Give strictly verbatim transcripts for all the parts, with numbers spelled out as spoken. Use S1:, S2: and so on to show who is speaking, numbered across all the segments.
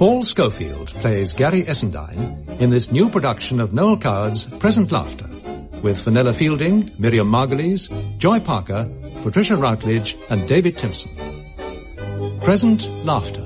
S1: Paul Schofield plays Gary Essendine in this new production of Noel Coward's Present Laughter, with Fenella Fielding, Miriam Margolyes, Joy Parker, Patricia Routledge and David Timpson. Present Laughter.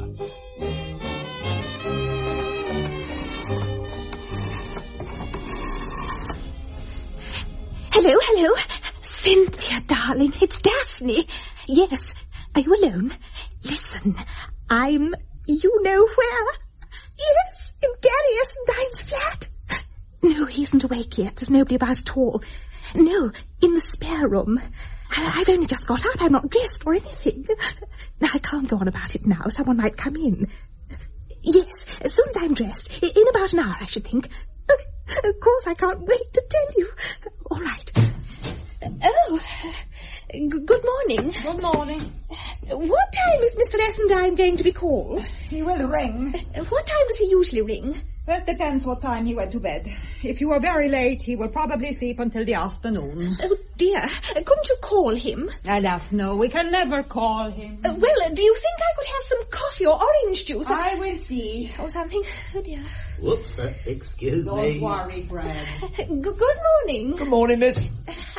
S2: Hello, hello. Cynthia, darling, it's Daphne. Yes, are you alone? Listen, I'm... you know where? Yes, in Gary Essendine's flat. No, he isn't awake yet. There's nobody about at all. No, in the spare room. I, I've only just got up. I'm not dressed or anything. Now, I can't go on about it now. Someone might come in. Yes, as soon as I'm dressed. In about an hour, I should think. Of course, I can't wait to tell you. All right. Oh, g- good morning.
S3: Good morning.
S2: What time is Mister Essendine going to be called?
S3: He will ring.
S2: What time does he usually ring?
S3: That depends what time he went to bed. If you are very late, he will probably sleep until the afternoon.
S2: Oh, dear. Couldn't you call him?
S3: Alas, no, we can never call him.
S2: Uh, well, do you think I could have some coffee or orange juice?
S3: I will see.
S2: Or something. Oh, dear.
S4: Whoops, uh, excuse
S3: Don't
S4: me.
S3: Don't worry, Fred.
S2: G- good morning.
S4: Good morning, miss.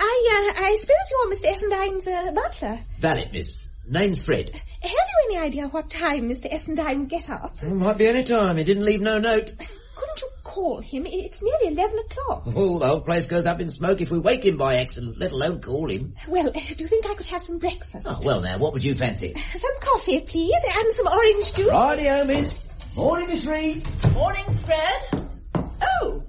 S2: I, uh, I suppose you're Mister Essendine's uh, butler.
S4: Valid, miss. Name's Fred.
S2: Have you any idea what time Mister Essendine would get up?
S4: Well, might be any time. He didn't leave no note.
S2: Couldn't you call him? It's nearly eleven o'clock.
S4: Oh, the whole place goes up in smoke if we wake him by accident, let alone call him.
S2: Well, uh, do you think I could have some breakfast?
S4: Oh, well now, what would you fancy?
S2: Some coffee, please, and some orange juice.
S4: Rightio, miss. Morning, Miss Reed.
S5: Morning, Fred. Oh.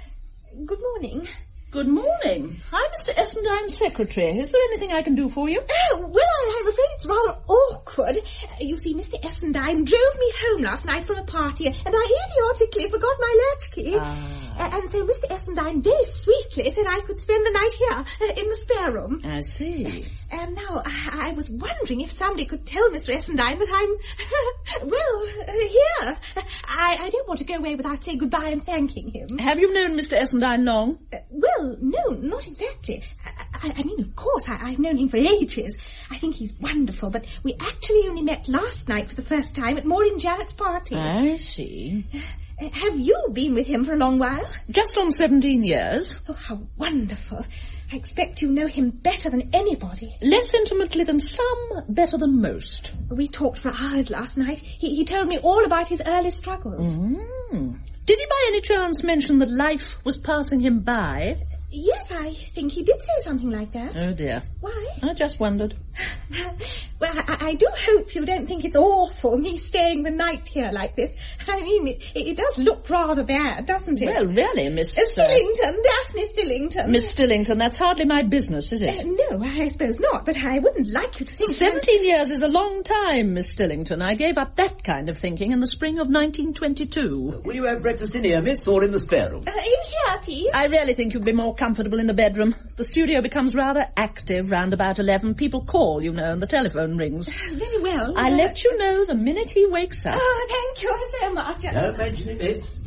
S2: Good morning.
S5: Good morning. I'm Mister Essendine's secretary. Is there anything I can do for you?
S2: Oh, well, I'm afraid it's rather awkward. You see, Mister Essendine drove me home last night from a party, and I idiotically forgot my latchkey.
S5: Ah.
S2: Uh, and so Mister Essendine very sweetly said I could spend the night here, uh, in the spare room.
S5: I see.
S2: And now I, I was wondering if somebody could tell Mister Essendine that I'm, well, uh, here. I, I don't want to go away without saying goodbye and thanking him.
S5: Have you known Mister Essendine long?
S2: Uh, well, no, not exactly. I, I mean, of course, I, I've known him for ages. I think he's wonderful, but we actually only met last night for the first time at Maureen Jarrett's party.
S5: I see.
S2: Uh, have you been with him for a long while?
S5: Just on seventeen years.
S2: Oh, how wonderful. I expect you know him better than anybody.
S5: Less intimately than some, better than most.
S2: We talked for hours last night. He, he told me all about his early struggles.
S5: Mm. Did he by any chance mention that life was passing him by?
S2: Yes, I think he did say something like that.
S5: Oh, dear.
S2: Why?
S5: I just wondered.
S2: Well, I, I do hope you don't think it's awful, me staying the night here like this. I mean, it, it does look rather bad, doesn't it?
S5: Well, really, Miss...
S2: Uh, Stillington, Daphne Stillington.
S5: Miss Stillington, that's hardly my business, is it?
S2: Uh, no, I suppose not, but I wouldn't like you to think...
S5: Seventeen years is a long time, Miss Stillington. I gave up that kind of thinking in the spring of nineteen twenty-two.
S4: Will you have breakfast in here, miss, or in the spare room?
S2: Uh, in here, please.
S5: I really think you'd be more comfortable in the bedroom. The studio becomes rather active round about eleven. People call, you know, and the telephone rings.
S2: Very well.
S5: I'll
S2: uh,
S5: let you know the minute he wakes up.
S2: Oh, thank you so much.
S4: Don't mention it, miss.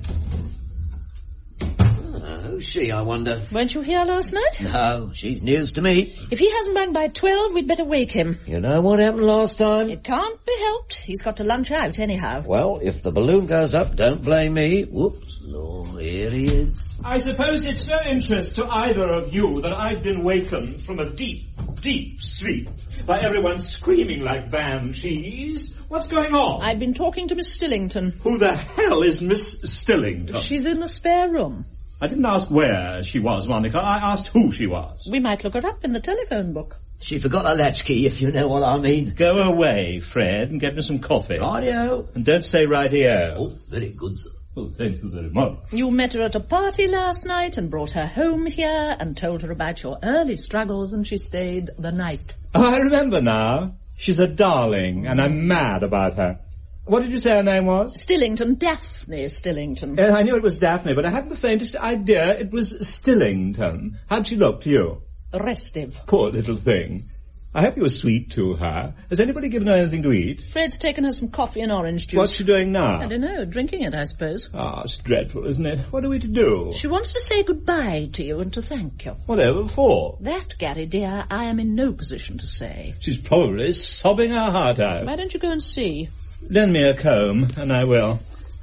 S4: Oh, who's she, I wonder?
S5: Weren't you here last night?
S4: No, she's news to me.
S5: If he hasn't rung by twelve, we'd better wake him.
S4: You know what happened last time?
S5: It can't be helped. He's got to lunch out anyhow.
S4: Well, if the balloon goes up, don't blame me. Whoops. Oh, here he is.
S6: I suppose it's no interest to either of you that I've been wakened from a deep, deep sleep by everyone screaming like banshees. What's going on?
S5: I've been talking to Miss Stillington.
S6: Who the hell is Miss Stillington?
S5: She's in the spare room.
S6: I didn't ask where she was, Monica. I asked who she was.
S5: We might look her up in the telephone book.
S4: She forgot her latchkey, if you know what I mean.
S6: Go away, Fred, and get me some coffee.
S4: Rightio.
S6: And don't say rightio.
S4: Oh, very good, sir.
S6: Oh, thank you very much.
S5: You met her at a party last night and brought her home here and told her about your early struggles, and she stayed the night.
S6: Oh, I remember now. She's a darling, and I'm mad about her. What did you say her name was?
S5: Stillington, Daphne Stillington.
S6: Uh, I knew it was Daphne, but I hadn't the faintest idea it was Stillington. How'd she look to you?
S5: Restive.
S6: Poor little thing. I hope you were sweet to her. Has anybody given her anything to eat?
S5: Fred's taken her some coffee and orange juice.
S6: What's she doing now?
S5: I don't know, drinking it, I suppose.
S6: Ah, it's dreadful, isn't it? What are we to do?
S5: She wants to say goodbye to you and to thank you.
S6: Whatever for?
S5: That, Gary dear, I am in no position to say.
S6: She's probably sobbing her heart out.
S5: Why don't you go and see?
S6: Lend me a comb, and I will.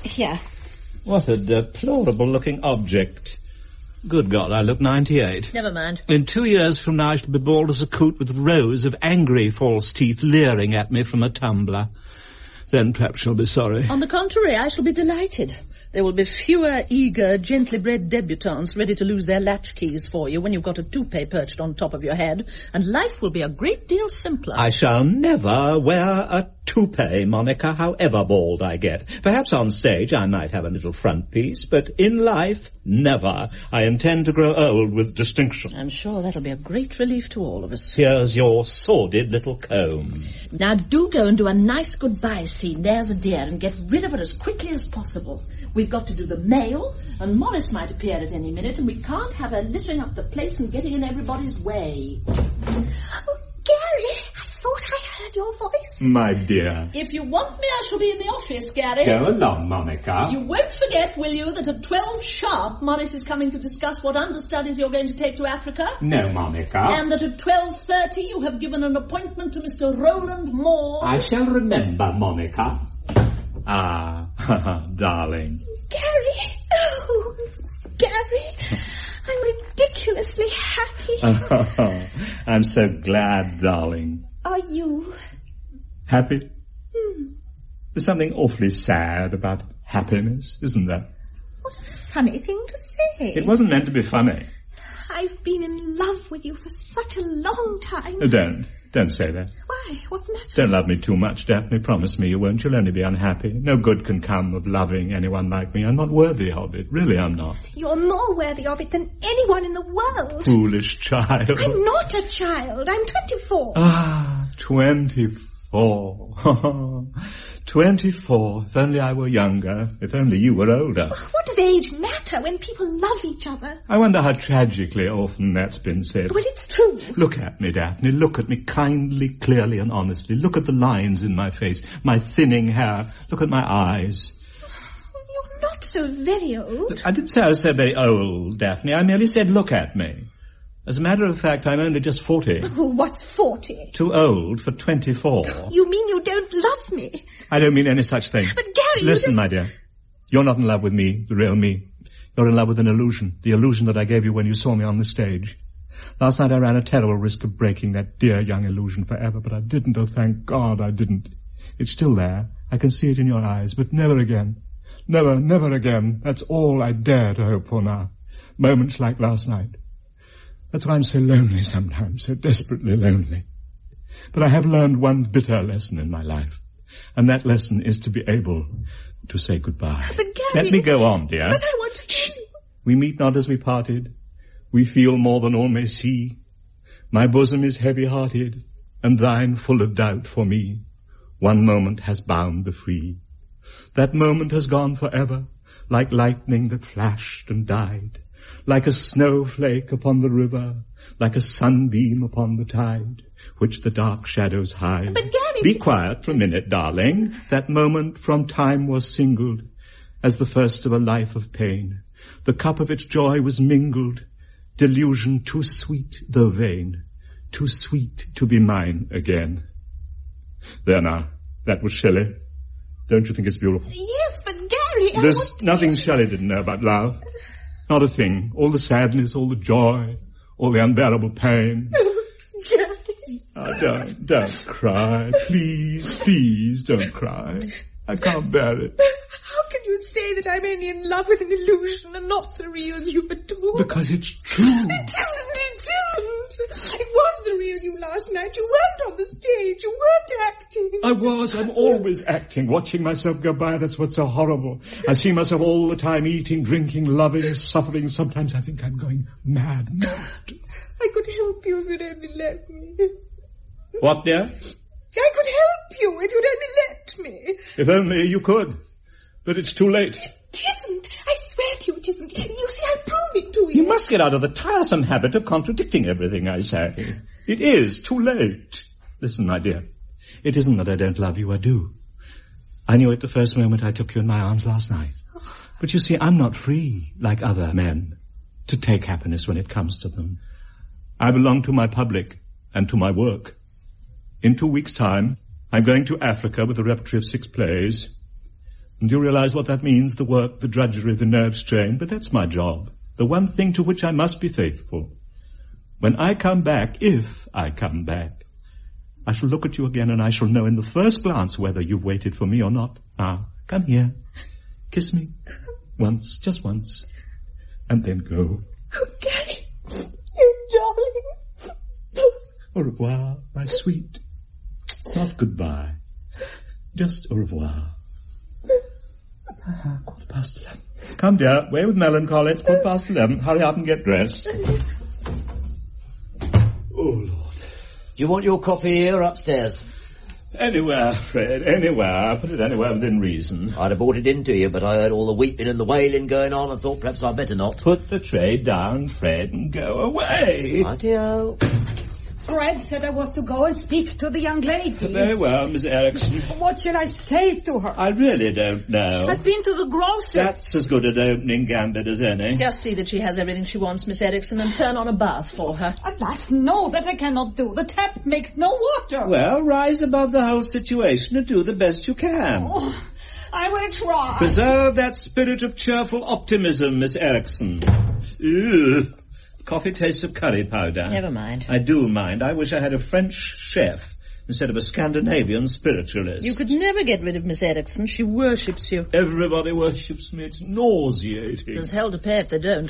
S3: Here.
S7: What a deplorable-looking object. Good God, I look ninety-eight.
S5: Never mind.
S7: In two years from now I shall be bald as a coot with rows of angry false teeth leering at me from a tumbler. Then perhaps she'll be sorry.
S5: On the contrary, I shall be delighted. There will be fewer eager, gently bred debutantes ready to lose their latchkeys for you when you've got a toupee perched on top of your head, and life will be a great deal simpler.
S7: I shall never wear a toupee, Monica, however bald I get. Perhaps on stage I might have a little front piece, but in life, never. I intend to grow old with distinction.
S5: I'm sure that'll be a great relief to all of us.
S7: Here's your sordid little comb.
S5: Now do go and do a nice goodbye scene, there's a dear, and get rid of her as quickly as possible. We've got to do the mail, and Morris might appear at any minute, and we can't have her littering up the place and getting in everybody's way.
S2: Oh, Gary, I thought I heard your voice.
S6: My dear.
S5: If you want me, I shall be in the office, Gary.
S6: Go along, Monica.
S5: You won't forget, will you, that at twelve sharp, Morris is coming to discuss what understudies you're going to take to Africa?
S6: No, Monica.
S5: And that at twelve thirty you have given an appointment to Mister Roland Moore.
S6: I shall remember, Monica. Ah, darling.
S2: Gary! Oh, Gary! I'm ridiculously happy.
S6: I'm so glad, darling.
S2: Are you?
S6: Happy?
S2: Hmm.
S6: There's something awfully sad about happiness, isn't there?
S2: What a funny thing to say.
S6: It wasn't meant to be funny.
S2: I've been in love with you for such a long time.
S6: Uh, don't. Don't say that.
S2: Why? What's the matter?
S6: Don't love me too much, Daphne. Promise me you won't. You'll only be unhappy. No good can come of loving anyone like me. I'm not worthy of it. Really, I'm not.
S2: You're more worthy of it than anyone in the world.
S6: Foolish child.
S2: I'm not a child. I'm twenty-four.
S6: Ah, twenty-four. Twenty-four. If only I were younger. If only you were older.
S2: What does age matter when people love each other?
S6: I wonder how tragically often that's been said.
S2: Well, it's true.
S6: Look at me, Daphne. Look at me kindly, clearly and honestly. Look at the lines in my face, my thinning hair. Look at my eyes.
S2: You're not so very old.
S6: I didn't say I was so very old, Daphne. I merely said look at me. As a matter of fact, I'm only just forty.
S2: Oh, what's forty?
S6: Too old for twenty-four.
S2: You mean you don't love me?
S6: I don't mean any such thing.
S2: But Gary,
S6: Listen,
S2: you just...
S6: my dear. You're not in love with me, the real me. You're in love with an illusion. The illusion that I gave you when you saw me on the stage. Last night I ran a terrible risk of breaking that dear young illusion forever, but I didn't. Oh, thank God I didn't. It's still there. I can see it in your eyes, but never again. Never, never again. That's all I dare to hope for now. Moments like last night. That's why I'm so lonely sometimes, so desperately lonely. But I have learned one bitter lesson in my life, and that lesson is to be able to say goodbye.
S2: But Gary...
S6: Let me go on, dear.
S2: But I want to...
S6: Shh. We meet not as we parted. We feel more than all may see. My bosom is heavy-hearted, and thine full of doubt for me. One moment has bound the free. That moment has gone forever, like lightning that flashed and died. Like a snowflake upon the river, like a sunbeam upon the tide, which the dark shadows hide.
S2: But Gary...
S6: Be quiet for a minute, darling. That moment from time was singled as the first of a life of pain. The cup of its joy was mingled, delusion too sweet though vain, too sweet to be mine again. There now, that was Shelley. Don't you think it's beautiful?
S2: Yes, but Gary...
S6: There's
S2: I
S6: nothing
S2: to...
S6: Shelley didn't know about love. Not a thing. All the sadness, all the joy, all the unbearable pain. Oh, don't, don't cry. Please, please don't cry. I can't bear it.
S2: How can you say that I'm only in love with an illusion and not the real you at all?
S6: Because it's true.
S2: It isn't, it isn't. It was the real you last night. You weren't on the stage. You weren't acting.
S6: I was. I'm always acting, watching myself go by. That's what's so horrible. I see myself all the time eating, drinking, loving, suffering. Sometimes I think I'm going mad, mad.
S2: I could help you if you'd only let me.
S6: What, dear?
S2: I could help you if you'd only let me.
S6: If only you could. But it's too late.
S2: It isn't. I swear to you it isn't. You see, I'll prove it to you.
S6: You must get out of the tiresome habit of contradicting everything I say. It is too late. Listen, my dear. It isn't that I don't love you, I do. I knew it the first moment I took you in my arms last night. But you see, I'm not free, like other men, to take happiness when it comes to them. I belong to my public and to my work. In two weeks' time, I'm going to Africa with a repertory of six plays. And you realize what that means, the work, the drudgery, the nerve strain, but that's my job. The one thing to which I must be faithful. When I come back, if I come back, I shall look at you again and I shall know in the first glance whether you've waited for me or not. Now, come here. Kiss me. Once, just once. And then go.
S2: Oh, Gary, you darling.
S6: Au revoir, my sweet. Not goodbye. Just au revoir. Ah, quarter past eleven. Come, dear, away with melancholy. It's quarter past eleven. Hurry up and get dressed. Oh, Lord.
S4: Do you want your coffee here or upstairs?
S6: Anywhere, Fred, anywhere. Put it anywhere within reason.
S4: I'd have brought it in to you, but I heard all the weeping and the wailing going on and thought perhaps I'd better not.
S6: Put the tray down, Fred, and go away.
S4: Rightio.
S3: Fred said I was to go and speak to the young lady.
S6: Very well, Miss Erickson.
S3: What shall I say to her?
S6: I really don't know.
S3: I've been to the grocer's.
S6: That's as good an opening gambit as any.
S5: Just see that she has everything she wants, Miss Erickson, and turn on a bath for her.
S3: Alas, no, that I cannot do. The tap makes no water.
S6: Well, rise above the whole situation and do the best you can.
S3: Oh, I will try.
S6: Preserve that spirit of cheerful optimism, Miss Erickson. Ew. Coffee tastes of curry powder.
S5: Never mind.
S6: I do mind. I wish I had a French chef instead of a Scandinavian spiritualist.
S5: You could never get rid of Miss Erickson. She worships you.
S6: Everybody worships me. It's nauseating.
S5: There's hell to pay if they don't.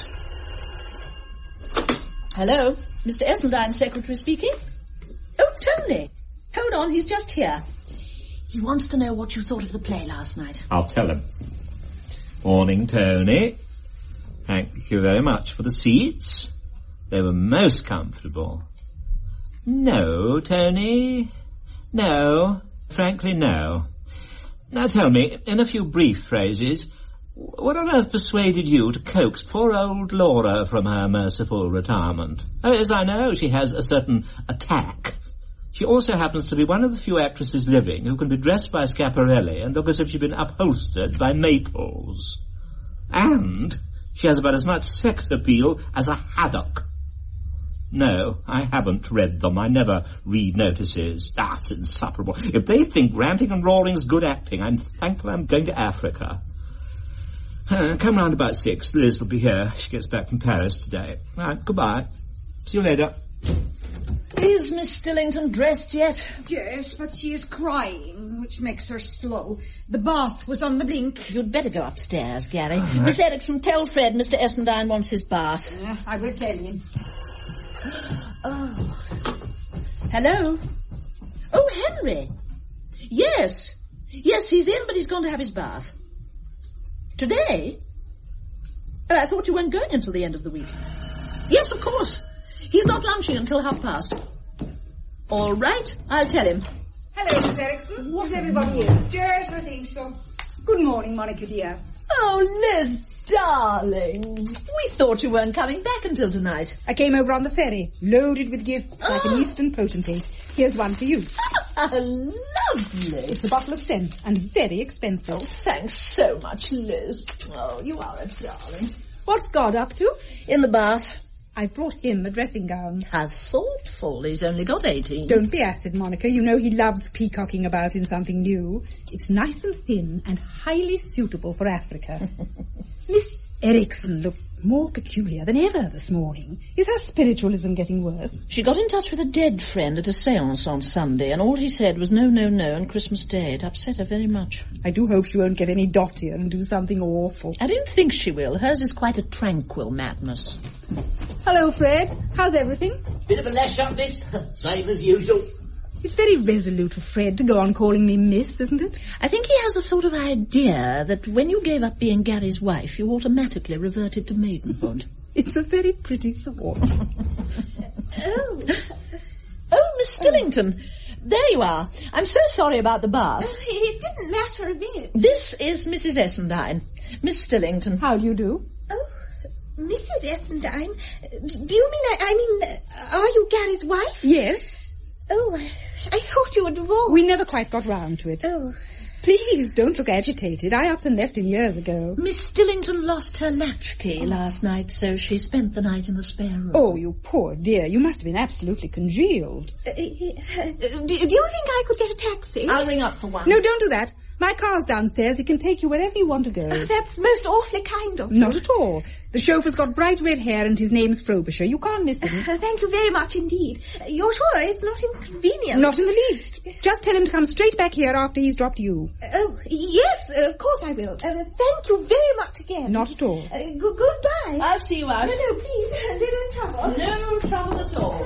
S5: Hello? Mister Essendine's secretary speaking? Oh, Tony. Hold on, he's just here. He wants to know what you thought of the play last night.
S6: I'll tell him. Morning, Tony. Thank you very much for the seats. They were most comfortable. No, Tony. No. Frankly, no. Now tell me, in a few brief phrases, what on earth persuaded you to coax poor old Laura from her merciful retirement? Oh, yes, I know, she has a certain attack. She also happens to be one of the few actresses living who can be dressed by Schiaparelli and look as if she'd been upholstered by Maples. And she has about as much sex appeal as a haddock. No, I haven't read them. I never read notices. That's insufferable. If they think ranting and roaring's good acting, I'm thankful I'm going to Africa. Uh, come round about six. Liz will be here. She gets back from Paris today. All right, goodbye. See you later.
S5: Is Miss Stillington dressed yet?
S3: Yes, but she is crying, which makes her slow. The bath was on the blink.
S5: You'd better go upstairs, Gary. Right. Miss Erickson, tell Fred Mister Essendine wants his bath.
S3: Uh, I will tell him.
S5: Oh. Hello? Oh, Henry. Yes. Yes, he's in, but he's gone to have his bath. Today? Well, I thought you weren't going until the end of the week. Yes, of course. He's not lunching until half past. All right, I'll tell him.
S3: Hello, Miss Erickson. What is everybody in? Yes, I think so. Good morning, Monica dear.
S5: Oh, Liz, darling. We thought you weren't coming back until tonight.
S8: I came over on the ferry, loaded with gifts like an Eastern potentate. Here's one for you.
S5: Lovely.
S8: It's a bottle of scent and very expensive.
S5: Oh, thanks so much, Liz. Oh, you are a darling.
S8: What's God up to?
S5: In the bath.
S8: I brought him a dressing gown.
S5: How thoughtful. He's only got eighteen.
S8: Don't be acid, Monica. You know he loves peacocking about in something new. It's nice and thin and highly suitable for Africa. Miss Erickson looked more peculiar than ever this morning. Is her spiritualism getting worse?
S5: She got in touch with a dead friend at a séance on Sunday, and all he said was no, no, no on Christmas Day. It upset her very much.
S8: I do hope she won't get any dottier and do something awful.
S5: I don't think she will. Hers is quite a tranquil madness.
S8: Hello, Fred. How's everything?
S4: Bit of a lash up, miss. Same as usual.
S8: It's very resolute of Fred to go on calling me miss, isn't it?
S5: I think he has a sort of idea that when you gave up being Gary's wife, you automatically reverted to maidenhood.
S8: It's a very pretty thought.
S5: Oh. Oh, Miss Stillington. There you are. I'm so sorry about the bath.
S2: It didn't matter a bit.
S5: This is Missus Essendine. Miss Stillington.
S8: How do you do?
S2: Oh, Missus Essendine? Do you mean, I, I mean, are you Gary's wife?
S8: Yes.
S2: Oh, I, I thought you were divorced.
S8: We never quite got round to it.
S2: Oh.
S8: Please, don't look agitated. I up and left him years ago.
S5: Miss Stillington lost her latchkey last night, so she spent the night in the spare room.
S8: Oh, you poor dear. You must have been absolutely congealed.
S2: Uh, uh, do, do you think I could get a taxi?
S5: I'll ring up for one.
S8: No, don't do that. My car's downstairs. It can take you wherever you want to go.
S2: Oh, that's most awfully kind of you.
S8: Not at all. The chauffeur's got bright red hair and his name's Frobisher. You can't miss him.
S2: Uh, thank you very much indeed. Uh, you're sure it's not inconvenient?
S8: Not in the least. Just tell him to come straight back here after he's dropped you.
S2: Uh, oh, yes, uh, of course I will. Uh, thank you very much again.
S8: Not at all.
S2: Uh, g- goodbye.
S5: I'll see you out.
S2: No, no, please, uh, don't trouble.
S5: No trouble at all.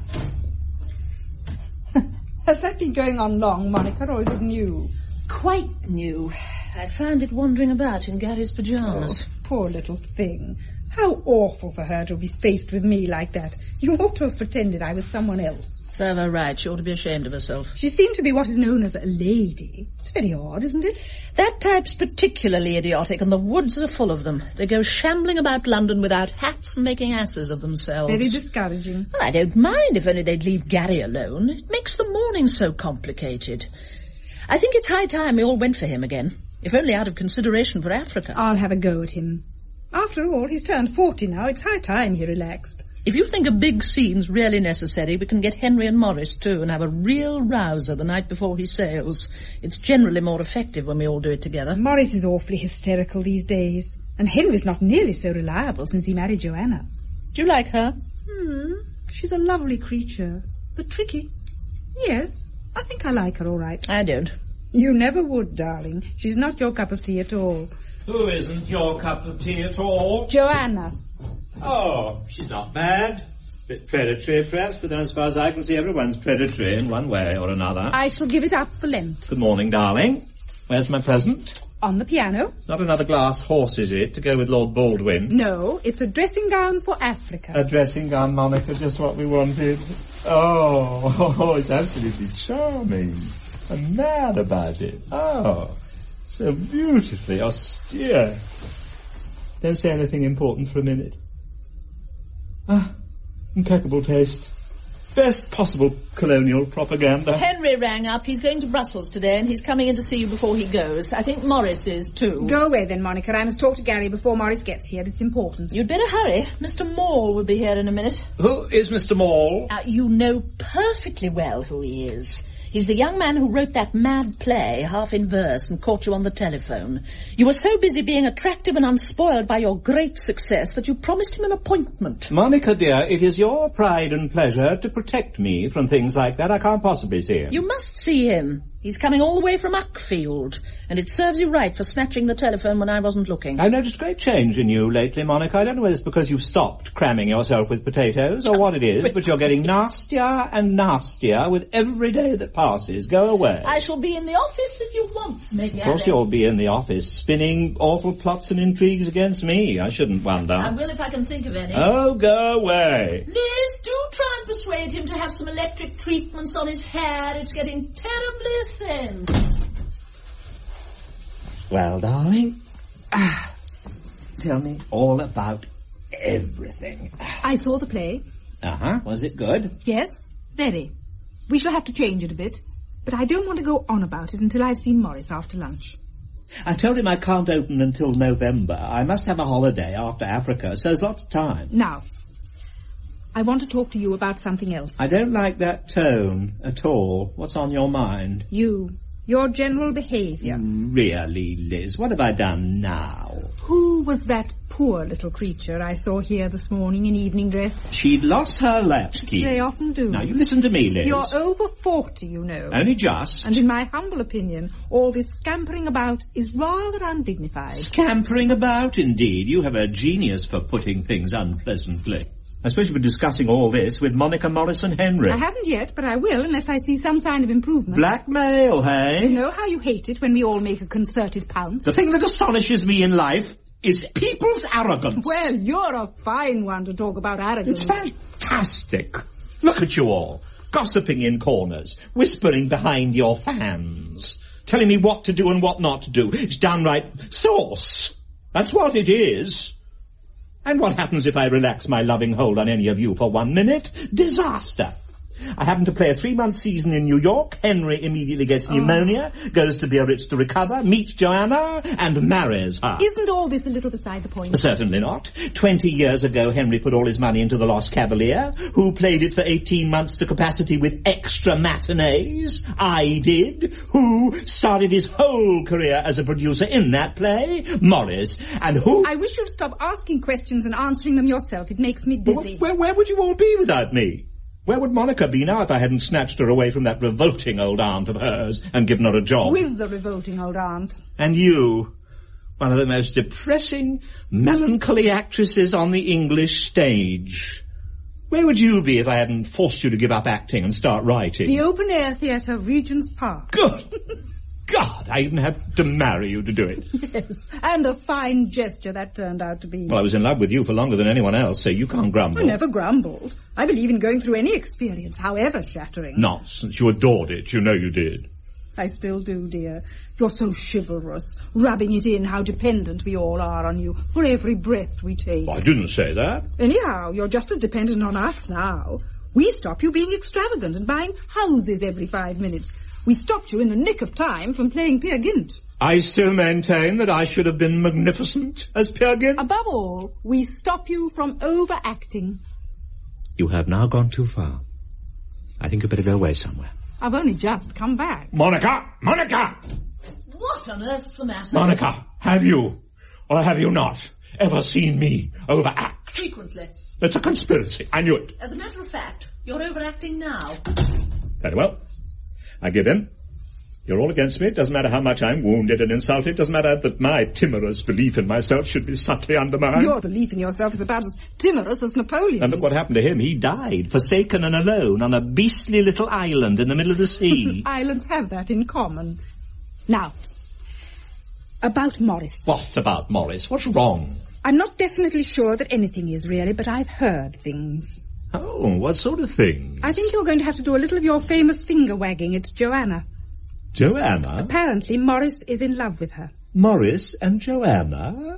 S8: Has that been going on long, Monica, or is it new?
S5: Quite new. I found it wandering about in Gary's pyjamas.
S8: Oh, poor little thing. How awful for her to be faced with me like that. You ought to have pretended I was someone else.
S5: Serve her right. She ought to be ashamed of herself.
S8: She seemed to be what is known as a lady. It's very odd, isn't it?
S5: That type's particularly idiotic, and the woods are full of them. They go shambling about London without hats and making asses of themselves.
S8: Very discouraging.
S5: Well, I don't mind if only they'd leave Gary alone. It makes the morning so complicated. I think it's high time we all went for him again, if only out of consideration for Africa.
S8: I'll have a go at him. After all, he's turned forty now. It's high time he relaxed.
S5: If you think a big scene's really necessary, we can get Henry and Morris too and have a real rouser the night before he sails. It's generally more effective when we all do it together.
S8: Morris is awfully hysterical these days, and Henry's not nearly so reliable since he married Joanna.
S5: Do you like her?
S8: Hmm, she's a lovely creature, but tricky. Yes, I think I like her all right.
S5: I don't.
S8: You never would, darling. She's not your cup of tea at all.
S7: Who isn't your cup of tea at all?
S8: Joanna.
S7: Oh, she's not bad. Bit predatory, perhaps, but then as far as I can see, everyone's predatory in one way or another.
S8: I shall give it up for Lent.
S7: Good morning, darling. Where's my present?
S8: On the piano.
S7: It's not another glass horse, is it, to go with Lord Baldwin?
S8: No, it's a dressing gown for Africa.
S6: A dressing gown, Monica, just what we wanted. Oh, oh, it's absolutely charming. I'm mad about it. Oh, so beautifully austere. Don't say anything important for a minute. Ah, impeccable taste. Best possible colonial propaganda.
S5: Henry rang up. He's going to Brussels today, and he's coming in to see you before he goes. I think Morris is, too.
S8: Go away then, Monica. I must talk to Gary before Morris gets here. It's important.
S5: You'd better hurry. Mister Maule will be here in a minute.
S7: Who is Mister Maule?
S5: Uh, you know perfectly well who he is. He's the young man who wrote that mad play, half in verse, and caught you on the telephone. You were so busy being attractive and unspoiled by your great success that you promised him an appointment.
S7: Monica, dear, it is your pride and pleasure to protect me from things like that. I can't possibly see him.
S5: You must see him. He's coming all the way from Uckfield, and it serves you right for snatching the telephone when I wasn't looking.
S7: I've noticed a great change in you lately, Monica. I don't know whether it's because you've stopped cramming yourself with potatoes or what it is, but you're getting nastier and nastier with every day that passes. Go away.
S5: I shall be in the office if you want me, Gary.
S7: Of course you'll be in the office, spinning awful plots and intrigues against me. I shouldn't wonder.
S5: I will if I can think of any.
S7: Oh, go away.
S5: Liz, do try and persuade him to have some electric treatments on his hair. It's getting terribly thin.
S7: Well, darling, ah, tell me all about everything.
S8: I saw the play.
S7: Uh-huh. Was it good?
S8: Yes, very. We shall have to change it a bit, but I don't want to go on about it until I've seen Morris after lunch.
S7: I told him I can't open until November. I must have a holiday after Africa, so there's lots of time.
S8: Now, I want to talk to you about something else.
S7: I don't like that tone at all. What's on your mind?
S8: You. Your general behaviour.
S7: Really, Liz, what have I done now?
S8: Who was that poor little creature I saw here this morning in evening dress?
S7: She'd lost her latchkey.
S8: They often do.
S7: Now, you listen to me, Liz.
S8: You're over forty, you know.
S7: Only just.
S8: And in my humble opinion, all this scampering about is rather undignified.
S7: Scampering about, indeed. You have a genius for putting things unpleasantly. I suppose you've been discussing all this with Monica Morris and Henry.
S8: I haven't yet, but I will unless I see some sign of improvement.
S7: Blackmail, hey?
S8: You know how you hate it when we all make a concerted pounce?
S7: The thing that astonishes me in life is people's arrogance.
S8: Well, you're a fine one to talk about arrogance.
S7: It's fantastic. Look at you all, gossiping in corners, whispering behind your fans, telling me what to do and what not to do. It's downright sauce. That's what it is. And what happens if I relax my loving hold on any of you for one minute? Disaster. I happen to play a three-month season in New York. Henry immediately gets pneumonia, oh. goes to Biarritz to recover, meets Joanna, and marries her.
S8: Isn't all this a little beside the point?
S7: Certainly not. Twenty years ago, Henry put all his money into The Lost Cavalier. Who played it for eighteen months to capacity with extra matinees? I did. Who started his whole career as a producer in that play? Morris. And who...
S8: I wish you'd stop asking questions and answering them yourself. It makes me dizzy.
S7: Where, where would you all be without me? Where would Monica be now if I hadn't snatched her away from that revolting old aunt of hers and given her a job?
S8: With the revolting old aunt.
S7: And you, one of the most depressing, melancholy actresses on the English stage. Where would you be if I hadn't forced you to give up acting and start writing?
S8: The open-air theatre, Regent's Park.
S7: Good! God, I even had to marry you to do it.
S8: Yes, and a fine gesture that turned out to be.
S7: Well, I was in love with you for longer than anyone else, so you can't grumble.
S8: I never grumbled. I believe in going through any experience, however shattering.
S7: Nonsense. You adored it. You know you did.
S8: I still do, dear. You're so chivalrous, rubbing it in how dependent we all are on you for every breath we take.
S7: I didn't say that.
S8: Anyhow, you're just as dependent on us now. We stop you being extravagant and buying houses every five minutes. We stopped you in the nick of time from playing Peer Gynt.
S7: I still maintain that I should have been magnificent as Peer Gynt.
S8: Above all, we stop you from overacting.
S7: You have now gone too far. I think you'd better go away somewhere.
S8: I've only just come back.
S7: Monica! Monica!
S5: What on earth's the matter?
S7: Monica, have you, or have you not, ever seen me overact?
S5: Frequently.
S7: It's a conspiracy. I knew it.
S5: As a matter of fact, you're overacting now.
S7: Very well. I give in. You're all against me. It doesn't matter how much I'm wounded and insulted. It doesn't matter that my timorous belief in myself should be subtly undermined.
S8: Your belief in yourself is about as timorous as Napoleon.
S7: And look what happened to him. He died, forsaken and alone, on a beastly little island in the middle of the sea.
S8: Islands have that in common. Now, about Morris.
S7: What about Morris? What's wrong?
S8: I'm not definitely sure that anything is, really, but I've heard things.
S7: Oh, what sort of things?
S8: I think you're going to have to do a little of your famous finger-wagging. It's Joanna.
S7: Joanna?
S8: Apparently, Morris is in love with her.
S7: Morris and Joanna?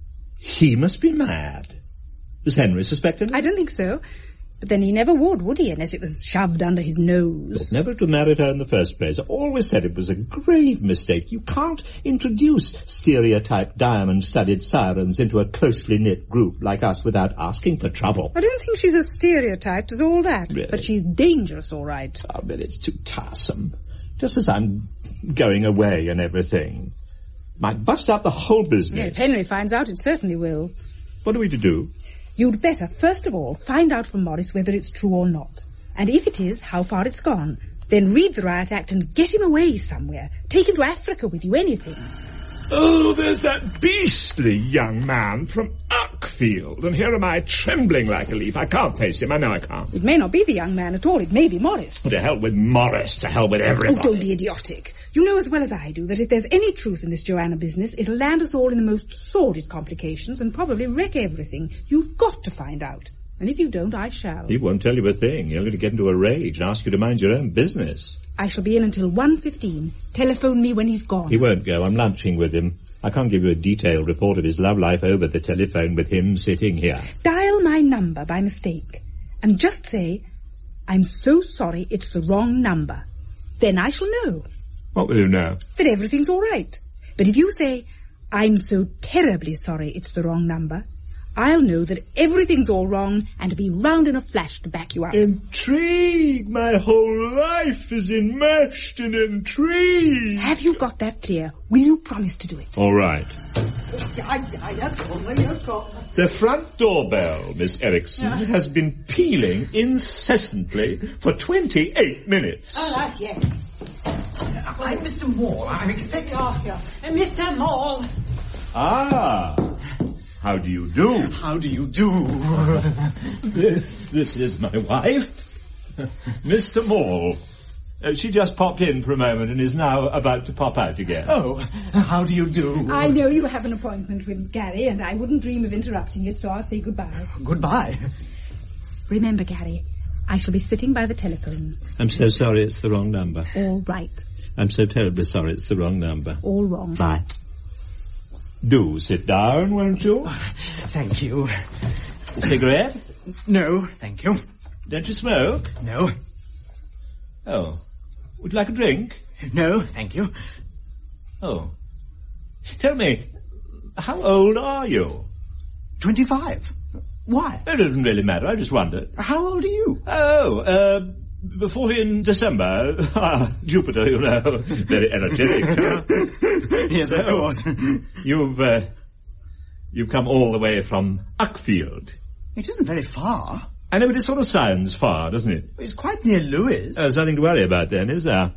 S7: He must be mad. Does Henry suspect him?
S8: I don't think so. But then he never would, would he, unless it was shoved under his nose?
S7: But never to marry her in the first place. I always said it was a grave mistake. You can't introduce stereotyped diamond-studded sirens into a closely knit group like us without asking for trouble.
S8: I don't think she's as stereotyped as all that.
S7: Really?
S8: But she's dangerous, all right.
S7: Oh, but it's too tiresome. Just as I'm going away and everything. Might bust up the whole business.
S8: Yeah, if Henry finds out, it certainly will.
S7: What are we to do?
S8: You'd better, first of all, find out from Morris whether it's true or not. And if it is, how far it's gone. Then read the Riot Act and get him away somewhere. Take him to Africa with you, anything.
S7: Oh, there's that beastly young man from Uckfield, and here am I trembling like a leaf. I can't face him, I know I can't.
S8: It may not be the young man at all, it may be Morris.
S7: To hell with Morris, to hell with everybody.
S8: Oh, don't be idiotic. You know as well as I do that if there's any truth in this Joanna business, it'll land us all in the most sordid complications and probably wreck everything. You've got to find out. And if you don't, I shall.
S7: He won't tell you a thing. He'll going to get into a rage and ask you to mind your own business.
S8: I shall be in until one fifteen. Telephone me when he's gone.
S7: He won't go. I'm lunching with him. I can't give you a detailed report of his love life over the telephone with him sitting here.
S8: Dial my number by mistake and just say, I'm so sorry it's the wrong number. Then I shall know.
S7: What will you know?
S8: That everything's all right. But if you say, I'm so terribly sorry it's the wrong number, I'll know that everything's all wrong and be round in a flash to back you up.
S7: Intrigue! My whole life is enmeshed in intrigue!
S8: Have you got that clear? Will you promise to do it?
S7: All right. The front doorbell, Miss Erickson, yeah. has been pealing incessantly for twenty-eight minutes.
S3: Oh, that's yes. I'm Mister Maule. I'm expecting... Oh, yeah. Uh, Mister Maule.
S7: Ah... How do you do?
S9: How do you do?
S7: This is my wife, Mister Maule. Uh, she just popped in for a moment and is now about to pop out again.
S9: Oh, how do you do?
S8: I know you have an appointment with Gary, and I wouldn't dream of interrupting it, so I'll say goodbye.
S9: Goodbye.
S8: Remember, Gary, I shall be sitting by the telephone.
S7: I'm so sorry it's the wrong number.
S8: All right.
S7: I'm so terribly sorry it's the wrong number.
S8: All wrong.
S7: Bye. Do sit down, won't you?
S9: Thank you.
S7: A cigarette?
S9: No, thank you.
S7: Don't you smoke?
S9: No.
S7: Oh. Would you like a drink?
S9: No, thank you.
S7: Oh. Tell me, how old are you?
S9: Twenty-five. Why?
S7: It doesn't really matter, I just wondered.
S9: How old are you?
S7: Oh, uh, forty in December. Ah, Jupiter, you know. Very energetic.
S9: Yes,
S7: so,
S9: of course.
S7: You've, uh, you've come all the way from Uckfield.
S9: It isn't very far.
S7: I know, but it sort of sounds far, doesn't it?
S9: It's quite near Lewes.
S7: There's nothing to worry about then, is there?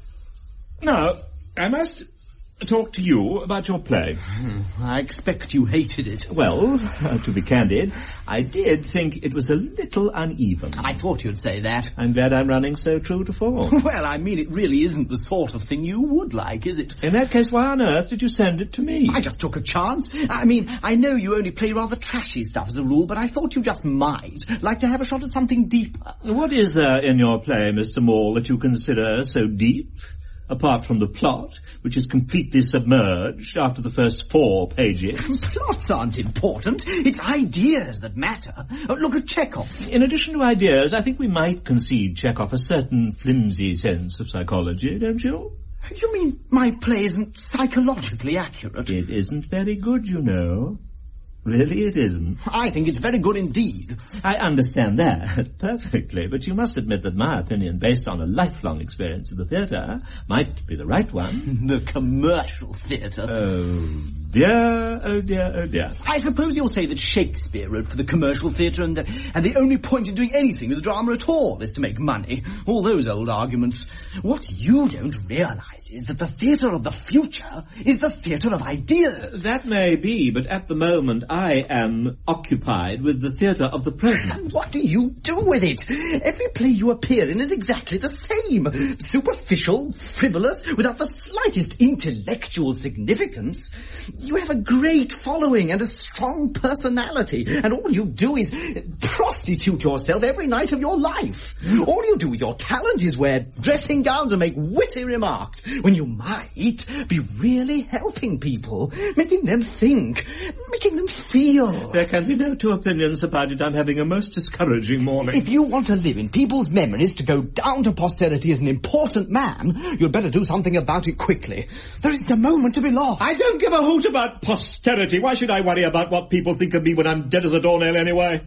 S7: Now, I must talk to you about your play.
S9: I expect you hated it.
S7: Well, uh, to be candid, I did think it was a little uneven.
S9: I thought you'd say that.
S7: I'm glad I'm running so true to form.
S9: Well, I mean, it really isn't the sort of thing you would like, is it?
S7: In that case, why on earth did you send it to me?
S9: I just took a chance. I mean, I know you only play rather trashy stuff as a rule, but I thought you just might like to have a shot at something deeper.
S7: What is there in your play, Mister Maule, that you consider so deep? Apart from the plot, which is completely submerged after the first four pages.
S9: Plots aren't important. It's ideas that matter. Oh, look at Chekhov.
S7: In addition to ideas, I think we might concede Chekhov a certain flimsy sense of psychology, don't you?
S9: You mean my play isn't psychologically accurate?
S7: It isn't very good, you know. Really, it isn't.
S9: I think it's very good indeed.
S7: I understand that perfectly, but you must admit that my opinion, based on a lifelong experience of the theatre, might be the right one.
S9: The commercial theatre.
S7: Oh, dear, oh dear, oh dear.
S9: I suppose you'll say that Shakespeare wrote for the commercial theatre and, that, and the only point in doing anything with the drama at all is to make money. All those old arguments. What you don't realise is that the theatre of the future is the theatre of ideas.
S7: That may be, but at the moment I am occupied with the theatre of the present.
S9: And what do you do with it? Every play you appear in is exactly the same. Superficial, frivolous, without the slightest intellectual significance. You have a great following and a strong personality, and all you do is prostitute yourself every night of your life. All you do with your talent is wear dressing gowns and make witty remarks, when you might be really helping people, making them think, making them feel.
S7: There can be no two opinions about it. I'm having a most discouraging morning.
S9: If you want to live in people's memories, to go down to posterity as an important man, you'd better do something about it quickly. There isn't a moment to be lost.
S7: I don't give a hoot about posterity. Why should I worry about what people think of me when I'm dead as a doornail anyway?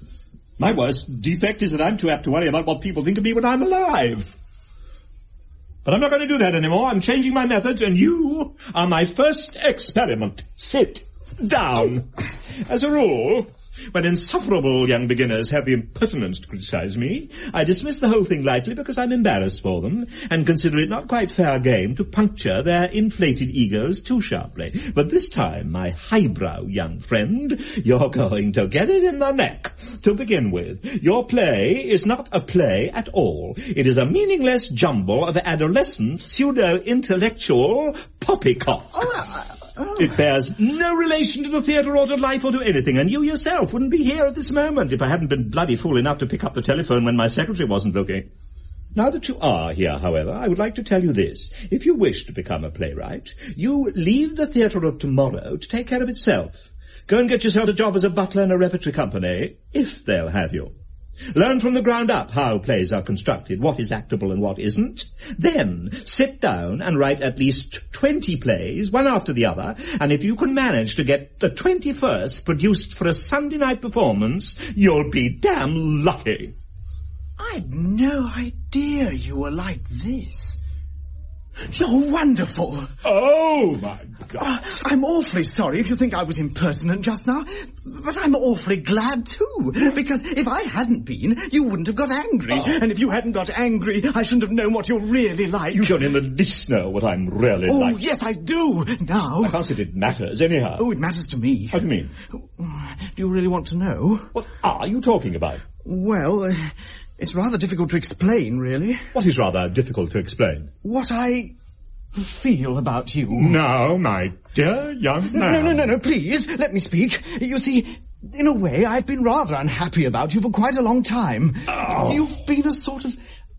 S7: My worst defect is that I'm too apt to worry about what people think of me when I'm alive. But I'm not going to do that anymore. I'm changing my methods, and you are my first experiment. Sit down. As a rule, when insufferable young beginners have the impertinence to criticize me, I dismiss the whole thing lightly because I'm embarrassed for them, and consider it not quite fair game to puncture their inflated egos too sharply. But this time, my highbrow young friend, you're going to get it in the neck. To begin with, your play is not a play at all. It is a meaningless jumble of adolescent, pseudo-intellectual poppycock.
S9: Oh, uh, oh.
S7: It bears no relation to the theatre or to life or to anything, and you yourself wouldn't be here at this moment if I hadn't been bloody fool enough to pick up the telephone when my secretary wasn't looking. Now that you are here, however, I would like to tell you this. If you wish to become a playwright, you leave the theatre of tomorrow to take care of itself. Go and get yourself a job as a butler in a repertory company, if they'll have you. Learn from the ground up how plays are constructed, what is actable and what isn't. Then sit down and write at least twenty plays, one after the other, and if you can manage to get the twenty-first produced for a Sunday night performance, you'll be damn lucky.
S9: I'd no idea you were like this. You're wonderful.
S7: Oh, my God.
S9: Uh, I'm awfully sorry if you think I was impertinent just now, but I'm awfully glad too, because if I hadn't been, you wouldn't have got angry,
S7: oh.
S9: and if you hadn't got angry, I shouldn't have known what you're really like.
S7: You don't in the least know what I'm really
S9: oh,
S7: like.
S9: Oh, yes, I do, now.
S7: I can't say it matters, anyhow.
S9: Oh, it matters to me.
S7: How do you mean?
S9: Do you really want to know?
S7: What are you talking about?
S9: Well, uh, it's rather difficult to explain, really.
S7: What is rather difficult to explain?
S9: What I feel about you.
S7: Now, my dear young man.
S9: No, no, no, no, please, let me speak. You see, in a way, I've been rather unhappy about you for quite a long time.
S7: Oh.
S9: You've been a sort of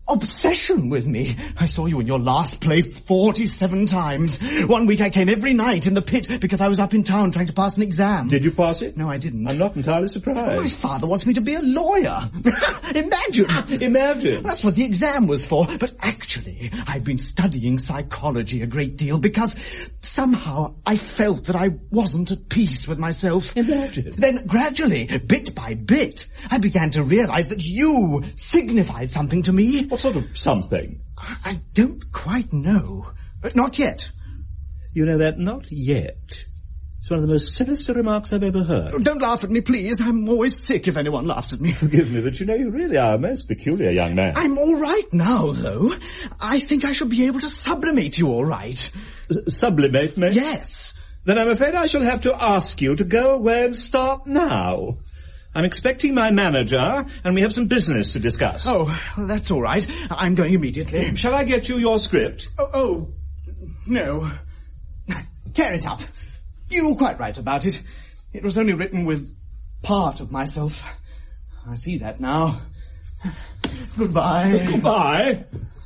S9: obsession with me. I saw you in your last play forty-seven times. One week I came every night in the pit because I was up in town trying to pass an exam.
S7: Did you pass it?
S9: No, I didn't.
S7: I'm not entirely surprised.
S9: My father wants me to be a lawyer. Imagine.
S7: Imagine.
S9: That's what the exam was for. But actually, I've been studying psychology a great deal because somehow I felt that I wasn't at peace with myself.
S7: Imagine.
S9: Then gradually, bit by bit, I began to realize that you signified something to me.
S7: What sort of something?
S9: I don't quite know. Not yet.
S7: You know that? Not yet. It's one of the most sinister remarks I've ever heard.
S9: Oh, don't laugh at me, please. I'm always sick if anyone laughs at me.
S7: Forgive me, but you know, you really are a most peculiar young man.
S9: I'm all right now, though. I think I shall be able to sublimate you all right.
S7: S- sublimate me?
S9: Yes.
S7: Then I'm afraid I shall have to ask you to go away and start now. I'm expecting my manager, and we have some business to discuss.
S9: Oh, well, that's all right. I'm going immediately.
S7: Shall I get you your script?
S9: Oh, oh, no. Tear it up. You were quite right about it. It was only written with part of myself. I see that now. Goodbye.
S7: Goodbye.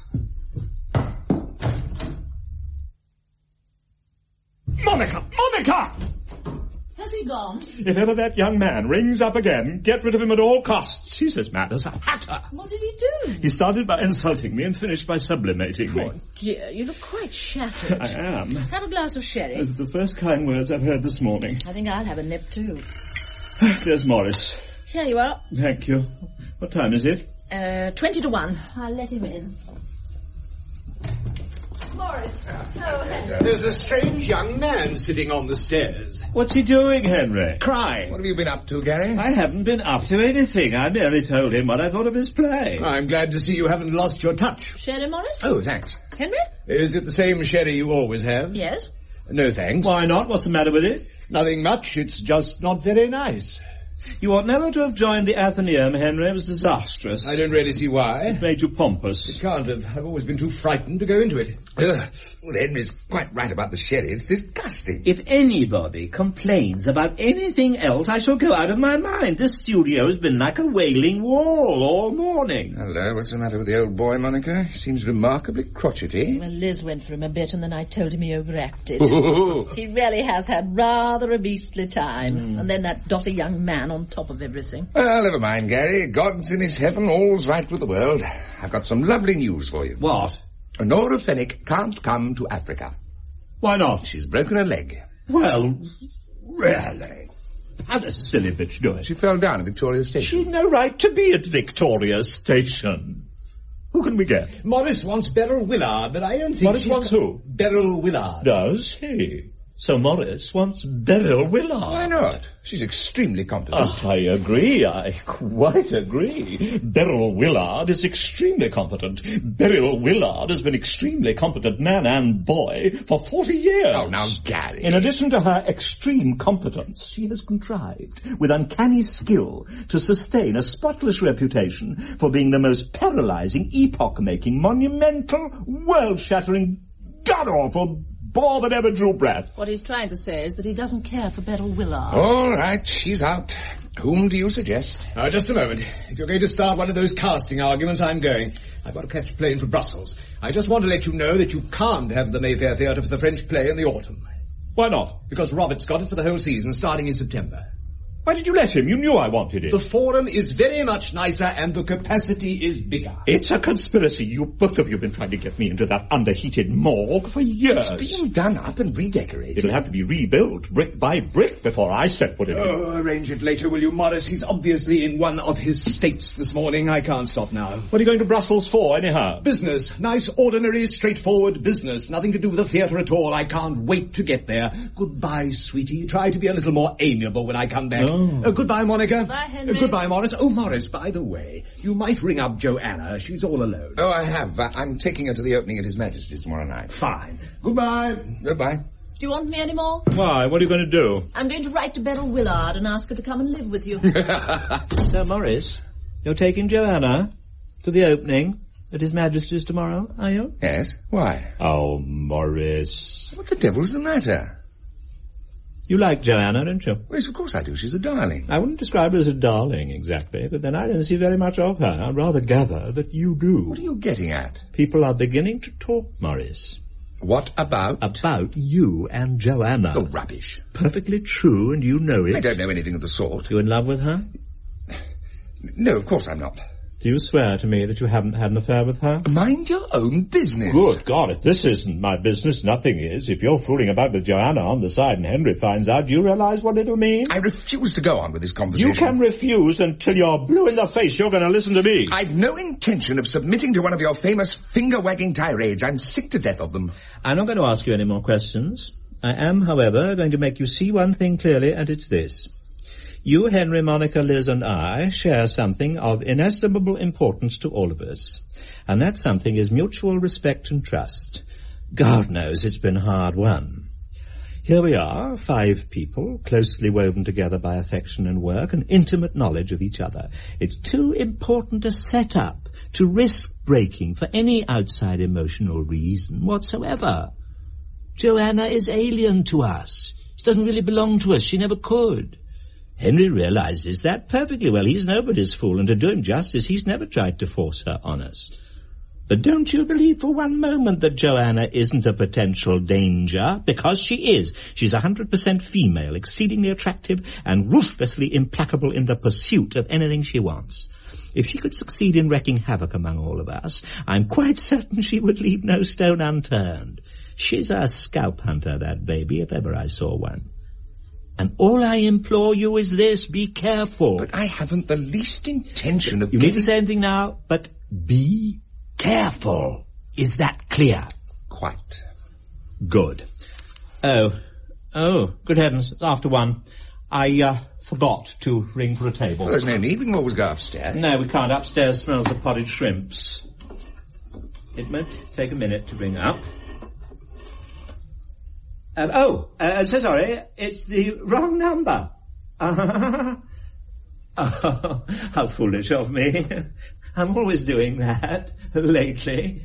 S7: Monica! Monica!
S5: Has he gone?
S7: If ever that young man rings up again, get rid of him at all costs. He's as mad as a hatter.
S5: What did he do?
S7: He started by insulting me and finished by sublimating me.
S5: Oh dear, you look quite shattered.
S7: I am.
S5: Have a glass of sherry.
S7: Those are the first kind words I've heard this morning.
S5: I think I'll have a nip too.
S7: There's Morris.
S5: Here you are.
S7: Thank you. What time is it?
S5: Uh, twenty to one. I'll let him in. Morris. Oh, Henry.
S10: There's a strange young man sitting on the stairs.
S7: What's he doing, Henry?
S10: Crying.
S11: What have you been up to, Gary?
S7: I haven't been up to anything. I merely told him what I thought of his play.
S10: I'm glad to see you haven't lost your touch.
S5: Sherry, Morris?
S11: Oh, thanks.
S5: Henry?
S10: Is it the same sherry you always have?
S5: Yes.
S10: No, thanks.
S7: Why not? What's the matter with it?
S10: Nothing much. It's just not very nice.
S7: You ought never to have joined the Athenaeum, Henry. It was disastrous.
S10: I don't really see why.
S7: It made you pompous.
S10: It can't have. I've always been too frightened to go into it.
S11: Uh, well, Henry's quite right about the sherry. It's disgusting.
S7: If anybody complains about anything else, I shall go out of my mind. This studio has been like a wailing wall all morning.
S11: Hello, what's the matter with the old boy, Monica? He seems remarkably crotchety.
S5: Well, Liz went for him a bit and then I told him he overacted. He really has had rather a beastly time. Mm. And then that dotty young man on top of everything.
S11: Well, never mind, Gary. God's in his heaven, all's right with the world. I've got some lovely news for you.
S7: What?
S11: Nora Fenwick can't come to Africa.
S7: Why not?
S11: She's broken her leg.
S7: Well, really? How does a silly bitch do it?
S11: She fell down at Victoria Station.
S7: She'd no right to be at Victoria Station. Who can we get?
S10: Morris wants Beryl Willard, but I don't think
S7: Morris
S10: she's
S7: wants
S10: got...
S7: who?
S10: Beryl Willard.
S7: Does he? So Morris wants Beryl Willard.
S11: Why not? She's extremely competent.
S7: Uh, I agree. I quite agree. Beryl Willard is extremely competent. Beryl Willard has been extremely competent man and boy for forty years.
S11: Oh, now, Gary.
S7: In addition to her extreme competence, she has contrived, with uncanny skill, to sustain a spotless reputation for being the most paralyzing, epoch-making, monumental, world-shattering, god-awful bore that ever drew breath.
S5: What he's trying to say is that he doesn't care for Beryl Willard.
S11: All right, she's out. Whom do you suggest?
S10: Uh, just a moment. If you're going to start one of those casting arguments, I'm going. I've got to catch a plane for Brussels. I just want to let you know that you can't have the Mayfair Theatre for the French play in the autumn.
S7: Why not?
S10: Because Robert's got it for the whole season, starting in September.
S7: Why did you let him? You knew I wanted it.
S10: The Forum is very much nicer and the capacity is bigger.
S7: It's a conspiracy. You both of you have been trying to get me into that underheated morgue for years.
S11: It's being done up and redecorated.
S7: It'll have to be rebuilt brick by brick before I set foot in it.
S10: Oh, arrange it later, will you, Morris? He's obviously in one of his states this morning. I can't stop now.
S7: What are you going to Brussels for, anyhow?
S10: Business. Nice, ordinary, straightforward business. Nothing to do with the theatre at all. I can't wait to get there. Goodbye, sweetie. Try to be a little more amiable when I come back.
S7: Oh.
S10: Uh, goodbye, Monica.
S5: Bye, Henry.
S10: Uh, goodbye, Morris. Oh, Morris, by the way, you might ring up Joanna. She's all alone.
S11: Oh, I have. Uh, I'm taking her to the opening at His Majesty's tomorrow night.
S10: Fine. Goodbye.
S11: Goodbye.
S5: Do you want me any more?
S7: Why? What are you going to do?
S5: I'm going to write to Beryl Willard and ask her to come and live with you.
S7: So, Morris, you're taking Joanna to the opening at His Majesty's tomorrow, are you?
S11: Yes. Why?
S7: Oh, Morris.
S11: What the devil's the matter?
S7: You like Joanna, don't you?
S11: Yes, of course I do. She's a darling.
S7: I wouldn't describe her as a darling, exactly, but then I don't see very much of her. I'd rather gather that you do.
S11: What are you getting at?
S7: People are beginning to talk, Morris.
S11: What about?
S7: About you and Joanna.
S11: Oh, rubbish.
S7: Perfectly true, and you know it.
S11: I don't know anything of the sort.
S7: You in love with her?
S11: No, of course I'm not.
S7: Do you swear to me that you haven't had an affair with her?
S11: Mind your own business.
S7: Good God, if this isn't my business, nothing is. If you're fooling about with Joanna on the side and Henry finds out, do you realise what it'll mean?
S11: I refuse to go on with this conversation.
S7: You can refuse until you're blue in the face. You're going to listen to me.
S11: I've no intention of submitting to one of your famous finger-wagging tirades. I'm sick to death of them.
S7: I'm not going to ask you any more questions. I am, however, going to make you see one thing clearly, and it's this. You, Henry, Monica, Liz, and I share something of inestimable importance to all of us. And that something is mutual respect and trust. God knows it's been hard won. Here we are, five people, closely woven together by affection and work and intimate knowledge of each other. It's too important a setup to risk breaking for any outside emotional reason whatsoever. Joanna is alien to us. She doesn't really belong to us. She never could. Henry realizes that perfectly well. He's nobody's fool, and to do him justice, he's never tried to force her on us. But don't you believe for one moment that Joanna isn't a potential danger? Because she is. She's a hundred percent female, exceedingly attractive, and ruthlessly implacable in the pursuit of anything she wants. If she could succeed in wreaking havoc among all of us, I'm quite certain she would leave no stone unturned. She's a scalp hunter, that baby, if ever I saw one. And all I implore you is this, be careful.
S11: But I haven't the least intention of
S7: You
S11: getting...
S7: need to say anything now, but be careful. Is that clear?
S11: Quite.
S7: Good. Oh, oh, good heavens, it's after one. I, uh, forgot to ring for a table.
S11: Well, there's no need, we can always go upstairs.
S7: No, we can't. Upstairs smells of potted shrimps. It might take a minute to bring up. Um, oh, uh, I'm so sorry. It's the wrong number. Uh, oh, how foolish of me. I'm always doing that lately.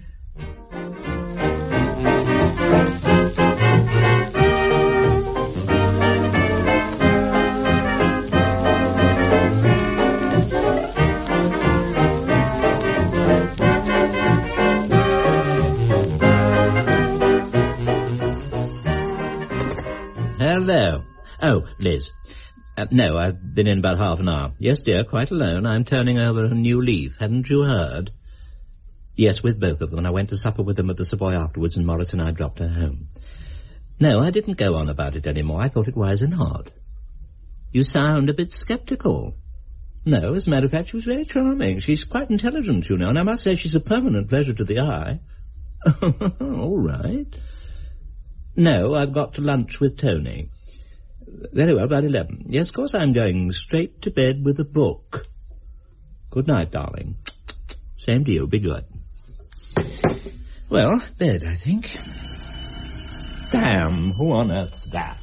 S12: Hello. Oh, Liz. Uh, no, I've been in about half an hour. Yes, dear, quite alone. I'm turning over a new leaf. Haven't you heard? Yes, with both of them. And I went to supper with them at the Savoy afterwards, and Morris and I dropped her home. No, I didn't go on about it any more. I thought it wiser not. You sound a bit sceptical. No, as a matter of fact, she was very charming. She's quite intelligent, you know, and I must say she's a permanent pleasure to the eye. All right. No, I've got to lunch with Tony. Very well, about eleven. Yes, of course I'm going straight to bed with a book. Good night, darling. Same to you. Be good. Well, bed, I think.
S7: Damn, who on earth's that?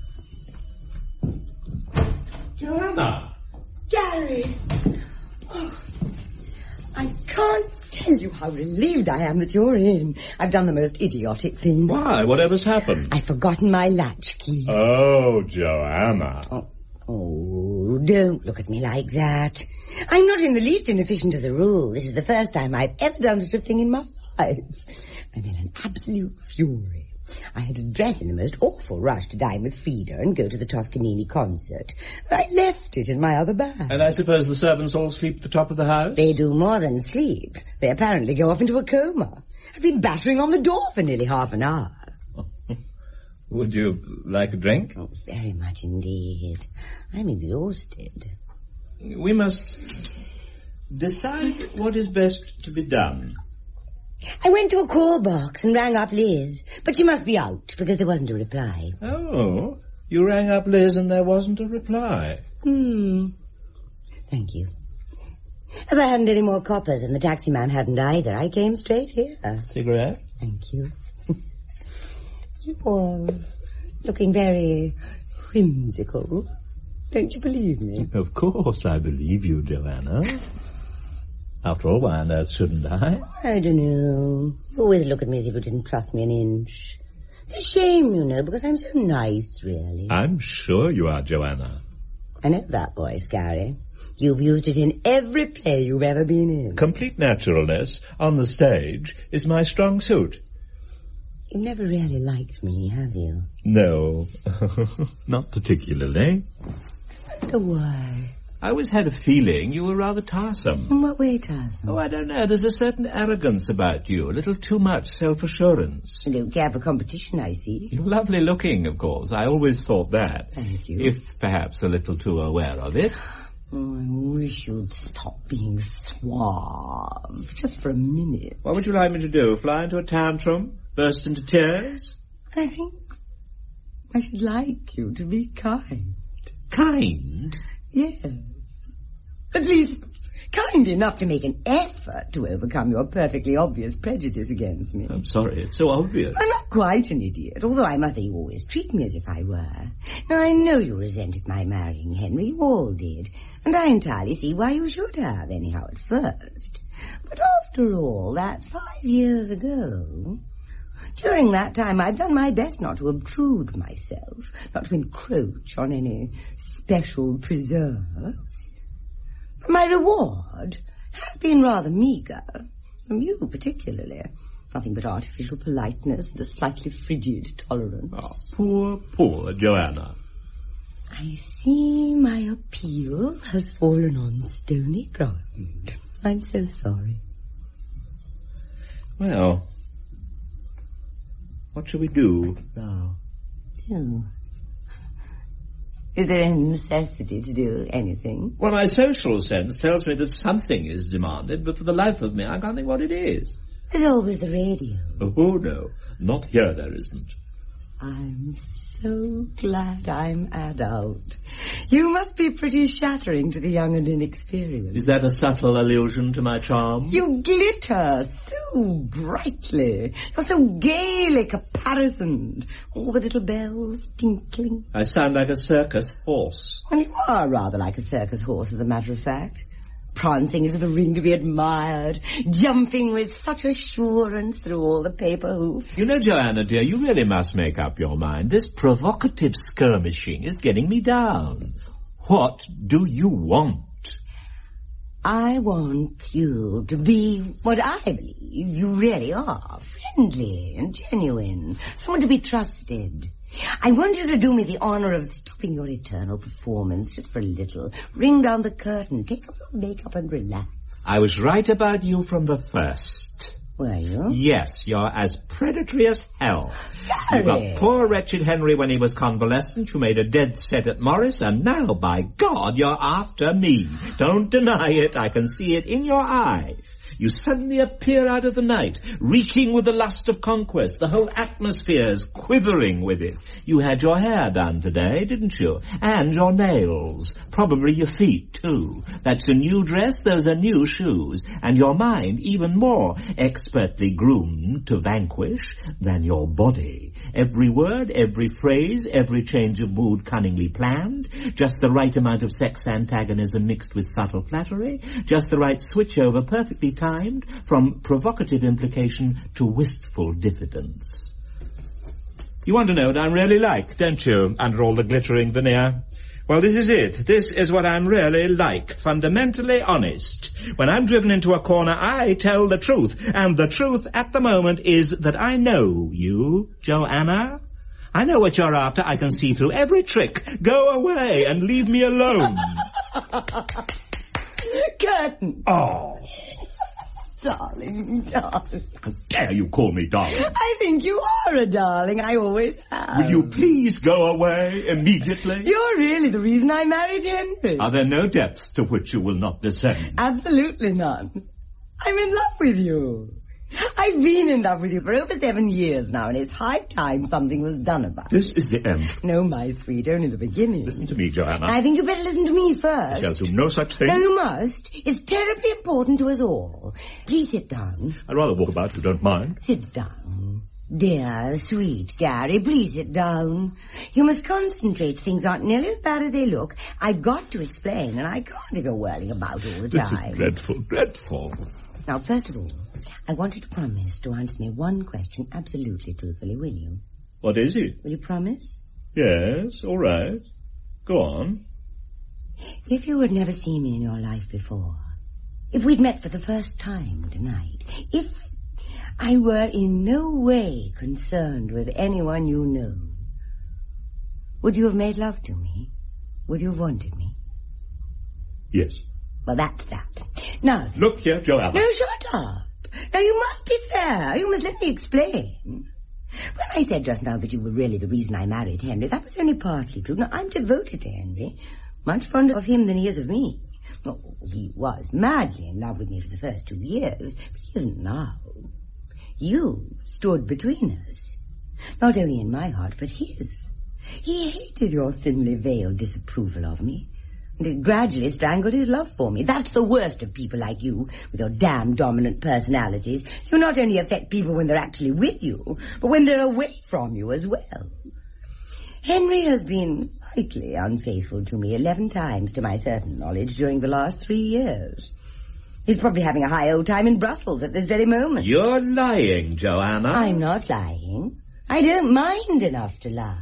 S7: Joanna!
S13: Gary! Oh, I can't tell you how relieved I am that you're in. I've done the most idiotic thing.
S7: Why? Whatever's happened?
S13: I've forgotten my latchkey.
S7: Oh, Joanna.
S13: Oh, oh, don't look at me like that. I'm not in the least inefficient to the rule. This is the first time I've ever done such a thing in my life. I'm in an absolute fury. I had to dress in the most awful rush to dine with Frida and go to the Toscanini concert. But I left it in my other bag.
S7: And I suppose the servants all sleep at the top of the house?
S13: They do more than sleep. They apparently go off into a coma. I've been battering on the door for nearly half an hour.
S7: Would you like a drink?
S13: Oh, very much indeed. I'm exhausted.
S7: We must decide what is best to be done.
S13: I went to a call box and rang up Liz, but she must be out because there wasn't a reply.
S7: Oh, you rang up Liz and there wasn't a reply.
S13: Hmm. Thank you. As I hadn't any more coppers and the taxi man hadn't either, I came straight here.
S7: Cigarette?
S13: Thank you. You're looking very whimsical. Don't you believe me?
S7: Of course I believe you, Joanna. After all, why on earth shouldn't I?
S13: I don't know. You always look at me as if you didn't trust me an inch. The a shame, you know, because I'm so nice, really.
S7: I'm sure you are, Joanna.
S13: I know that voice, Gary. You've used it in every play you've ever been in.
S7: Complete naturalness on the stage is my strong suit.
S13: You've never really liked me, have you?
S7: No, not particularly.
S13: I wonder why.
S7: I always had a feeling you were rather tiresome.
S13: In what way tiresome?
S7: Oh, I don't know. There's a certain arrogance about you, a little too much self-assurance.
S13: You don't care for competition, I see.
S7: You're lovely looking, of course. I always thought that.
S13: Thank you.
S7: If perhaps a little too aware of it.
S13: Oh, I wish you'd stop being suave, just for a minute.
S7: What would you like me to do? Fly into a tantrum? Burst into tears?
S13: I think I should like you to be kind.
S7: Kind?
S13: Yes. At least kind enough to make an effort to overcome your perfectly obvious prejudice against me.
S7: I'm sorry, it's so obvious.
S13: I'm not quite an idiot, although I must say you always treat me as if I were. Now, I know you resented my marrying Henry, you all did, and I entirely see why you should have, anyhow at first. But after all, that's five years ago. During that time, I've done my best not to obtrude myself, not to encroach on any special preserves. But my reward has been rather meagre, from you particularly. Nothing but artificial politeness and a slightly frigid tolerance.
S7: Oh, poor, poor Joanna.
S13: I see my appeal has fallen on stony ground. I'm so sorry.
S7: Well, what shall we do?
S13: Oh. Do. Is there any necessity to do anything?
S7: Well, my social sense tells me that something is demanded, but for the life of me, I can't think what it is.
S13: There's always the radio.
S7: Oh, no. Not here there isn't.
S13: I'm so glad I'm adult. You must be pretty shattering to the young and inexperienced.
S7: Is that a subtle allusion to my charm?
S13: You glitter so brightly. You're so gaily caparisoned. All the little bells tinkling.
S7: I sound like a circus horse.
S13: Well, you are rather like a circus horse, as a matter of fact. Prancing into the ring to be admired, jumping with such assurance through all the paper hoops.
S7: You know, Joanna, dear, you really must make up your mind. This provocative skirmishing is getting me down. What do you want?
S13: I want you to be what I believe you really are, friendly and genuine, someone to be trusted. I want you to do me the honor of stopping your eternal performance just for a little. Ring down the curtain, take off your makeup and relax.
S7: I was right about you from the first.
S13: Were you?
S7: Yes, you're as predatory as hell.
S13: Harry.
S7: You got poor wretched Henry when he was convalescent, you made a dead set at Morris, and now, by God, you're after me. Don't deny it, I can see it in your eye. You suddenly appear out of the night, reeking with the lust of conquest. The whole atmosphere's quivering with it. You had your hair done today, didn't you? And your nails. Probably your feet, too. That's a new dress, those are new shoes. And your mind even more expertly groomed to vanquish than your body. Every word, every phrase, every change of mood cunningly planned. Just the right amount of sex antagonism mixed with subtle flattery. Just the right switch over perfectly timed from provocative implication to wistful diffidence. You want to know what I'm really like, don't you, under all the glittering veneer? Well, this is it. This is what I'm really like. Fundamentally honest. When I'm driven into a corner, I tell the truth. And the truth at the moment is that I know you, Joanna. I know what you're after. I can see through every trick. Go away and leave me alone.
S13: Curtain.
S7: Oh.
S13: Darling, darling.
S7: How dare you call me darling?
S13: I think you are a darling. I always have.
S7: Will you please go away immediately?
S13: You're really the reason I married Henry.
S7: Are there no depths to which you will not descend?
S13: Absolutely none. I'm in love with you. I've been in love with you for over seven years now, and it's high time something was done about it.
S7: This is the end.
S13: No, my sweet, only the beginning.
S7: Listen to me, Joanna.
S13: I think you better listen to me first.
S7: I shall do no such thing.
S13: No, you must. It's terribly important to us all. Please sit down.
S7: I'd rather walk about if you don't mind.
S13: Sit down. Dear, sweet Gary, please sit down. You must concentrate. Things aren't nearly as bad as they look. I've got to explain, and I can't go whirling about all the
S7: This
S13: time.
S7: is dreadful, dreadful.
S13: Now, first of all, I want you to promise to answer me one question absolutely truthfully, will you?
S7: What is it?
S13: Will you promise?
S7: Yes, all right. Go on.
S13: If you had never seen me in your life before, if we'd met for the first time tonight, if I were in no way concerned with anyone you know, would you have made love to me? Would you have wanted me?
S7: Yes.
S13: Well, that's that. Now...
S7: Look here, Joanna.
S13: No, shut up. Now, you must be fair. You must let me explain. When I said just now that you were really the reason I married Henry, that was only partly true. Now, I'm devoted to Henry. Much fonder of him than he is of me. Oh, he was madly in love with me for the first two years, but he isn't now. You stood between us. Not only in my heart, but his. He hated your thinly veiled disapproval of me, and it gradually strangled his love for me. That's the worst of people like you, with your damn dominant personalities. You not only affect people when they're actually with you, but when they're away from you as well. Henry has been lightly unfaithful to me eleven times, to my certain knowledge, during the last three years. He's probably having a high old time in Brussels at this very moment.
S7: You're lying, Joanna.
S13: I'm not lying. I don't mind enough to lie.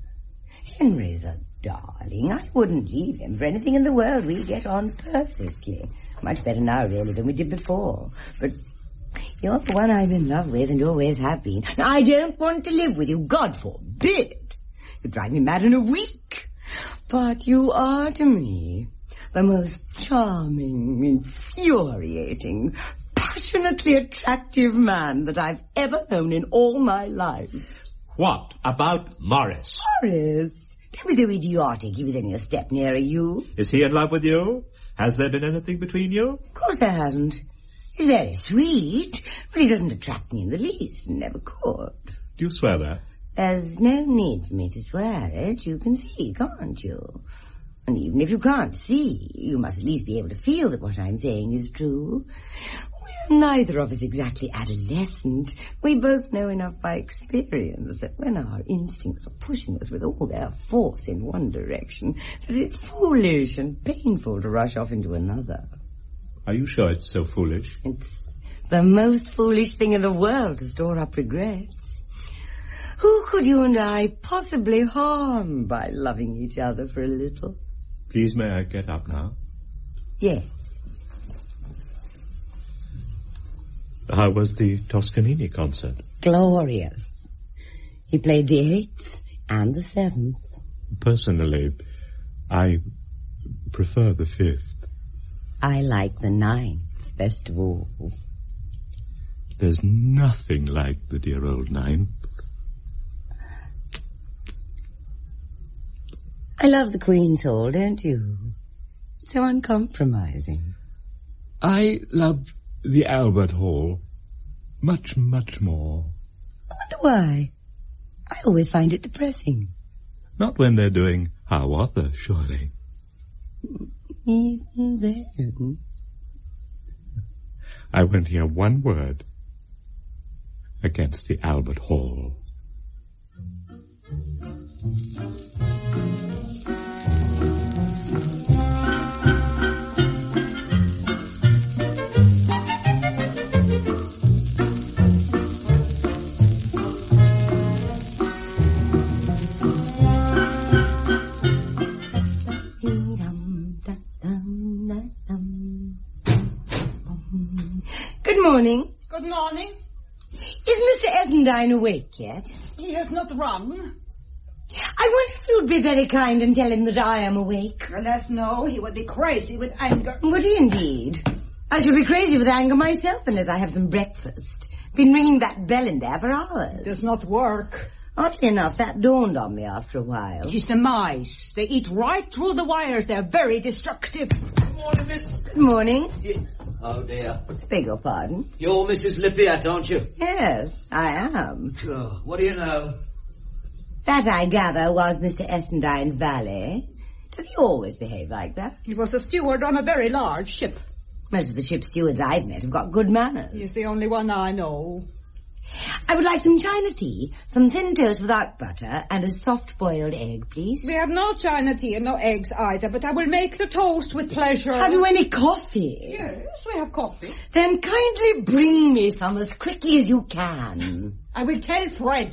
S13: Henry's a darling. I wouldn't leave him for anything in the world. We get on perfectly. Much better now, really, than we did before. But you're the one I'm in love with and always have been. Now, I don't want to live with you. God forbid. You'd drive me mad in a week. But you are to me the most charming, infuriating, passionately attractive man that I've ever known in all my life.
S7: What about Morris?
S13: Morris? Don't be so idiotic. He was only a step nearer you.
S7: Is he in love with you? Has there been anything between you?
S13: Of course there hasn't. He's very sweet, but he doesn't attract me in the least, and never could.
S7: Do you swear that?
S13: There's no need for me to swear it. You can see, can't you? And even if you can't see, you must at least be able to feel that what I'm saying is true. We're neither of us exactly adolescent. We both know enough by experience that when our instincts are pushing us with all their force in one direction, that it's foolish and painful to rush off into another.
S7: Are you sure it's so foolish?
S13: It's the most foolish thing in the world to store up regrets. Who could you and I possibly harm by loving each other for a little?
S7: Please, may I get up now?
S13: Yes.
S7: How was the Toscanini concert?
S13: Glorious. He played the eighth and the seventh.
S7: Personally, I prefer the fifth.
S13: I like the ninth best of all.
S7: There's nothing like the dear old ninth.
S13: I love the Queen's Hall, don't you? So uncompromising.
S6: I love the Albert Hall much, much more.
S13: I wonder why. I always find it depressing.
S6: Not when they're doing Hiawatha, surely.
S13: Even then.
S6: I won't hear one word against the Albert Hall.
S13: Good morning.
S3: Good morning.
S13: Is Mister Essendine awake yet?
S3: He has not rung.
S13: I wonder if you'd be very kind and tell him that I am awake.
S3: Alas, no, he would be crazy with anger.
S13: Would he indeed? I should be crazy with anger myself unless I have some breakfast. Been ringing that bell in there for hours.
S3: It does not work.
S13: Oddly enough, that dawned on me after a while.
S3: It is the mice. They eat right through the wires. They're very destructive.
S11: Good morning, miss.
S13: Good morning.
S11: Yeah. Oh, dear.
S13: Beg your pardon?
S11: You're Missus Lippiat, aren't you?
S13: Yes, I am.
S11: Oh, what do you know?
S13: That, I gather, was Mister Essendine's valet. Does he always behave like that?
S3: He was a steward on a very large ship.
S13: Most of the ship stewards I've met have got good manners.
S3: He's the only one I know.
S13: I would like some China tea, some thin toast without butter, and a soft-boiled egg, please.
S3: We have no China tea and no eggs either, but I will make the toast with pleasure.
S13: Have you any coffee?
S3: Yes, we have coffee.
S13: Then kindly bring me some as quickly as you can.
S3: I will tell Fred.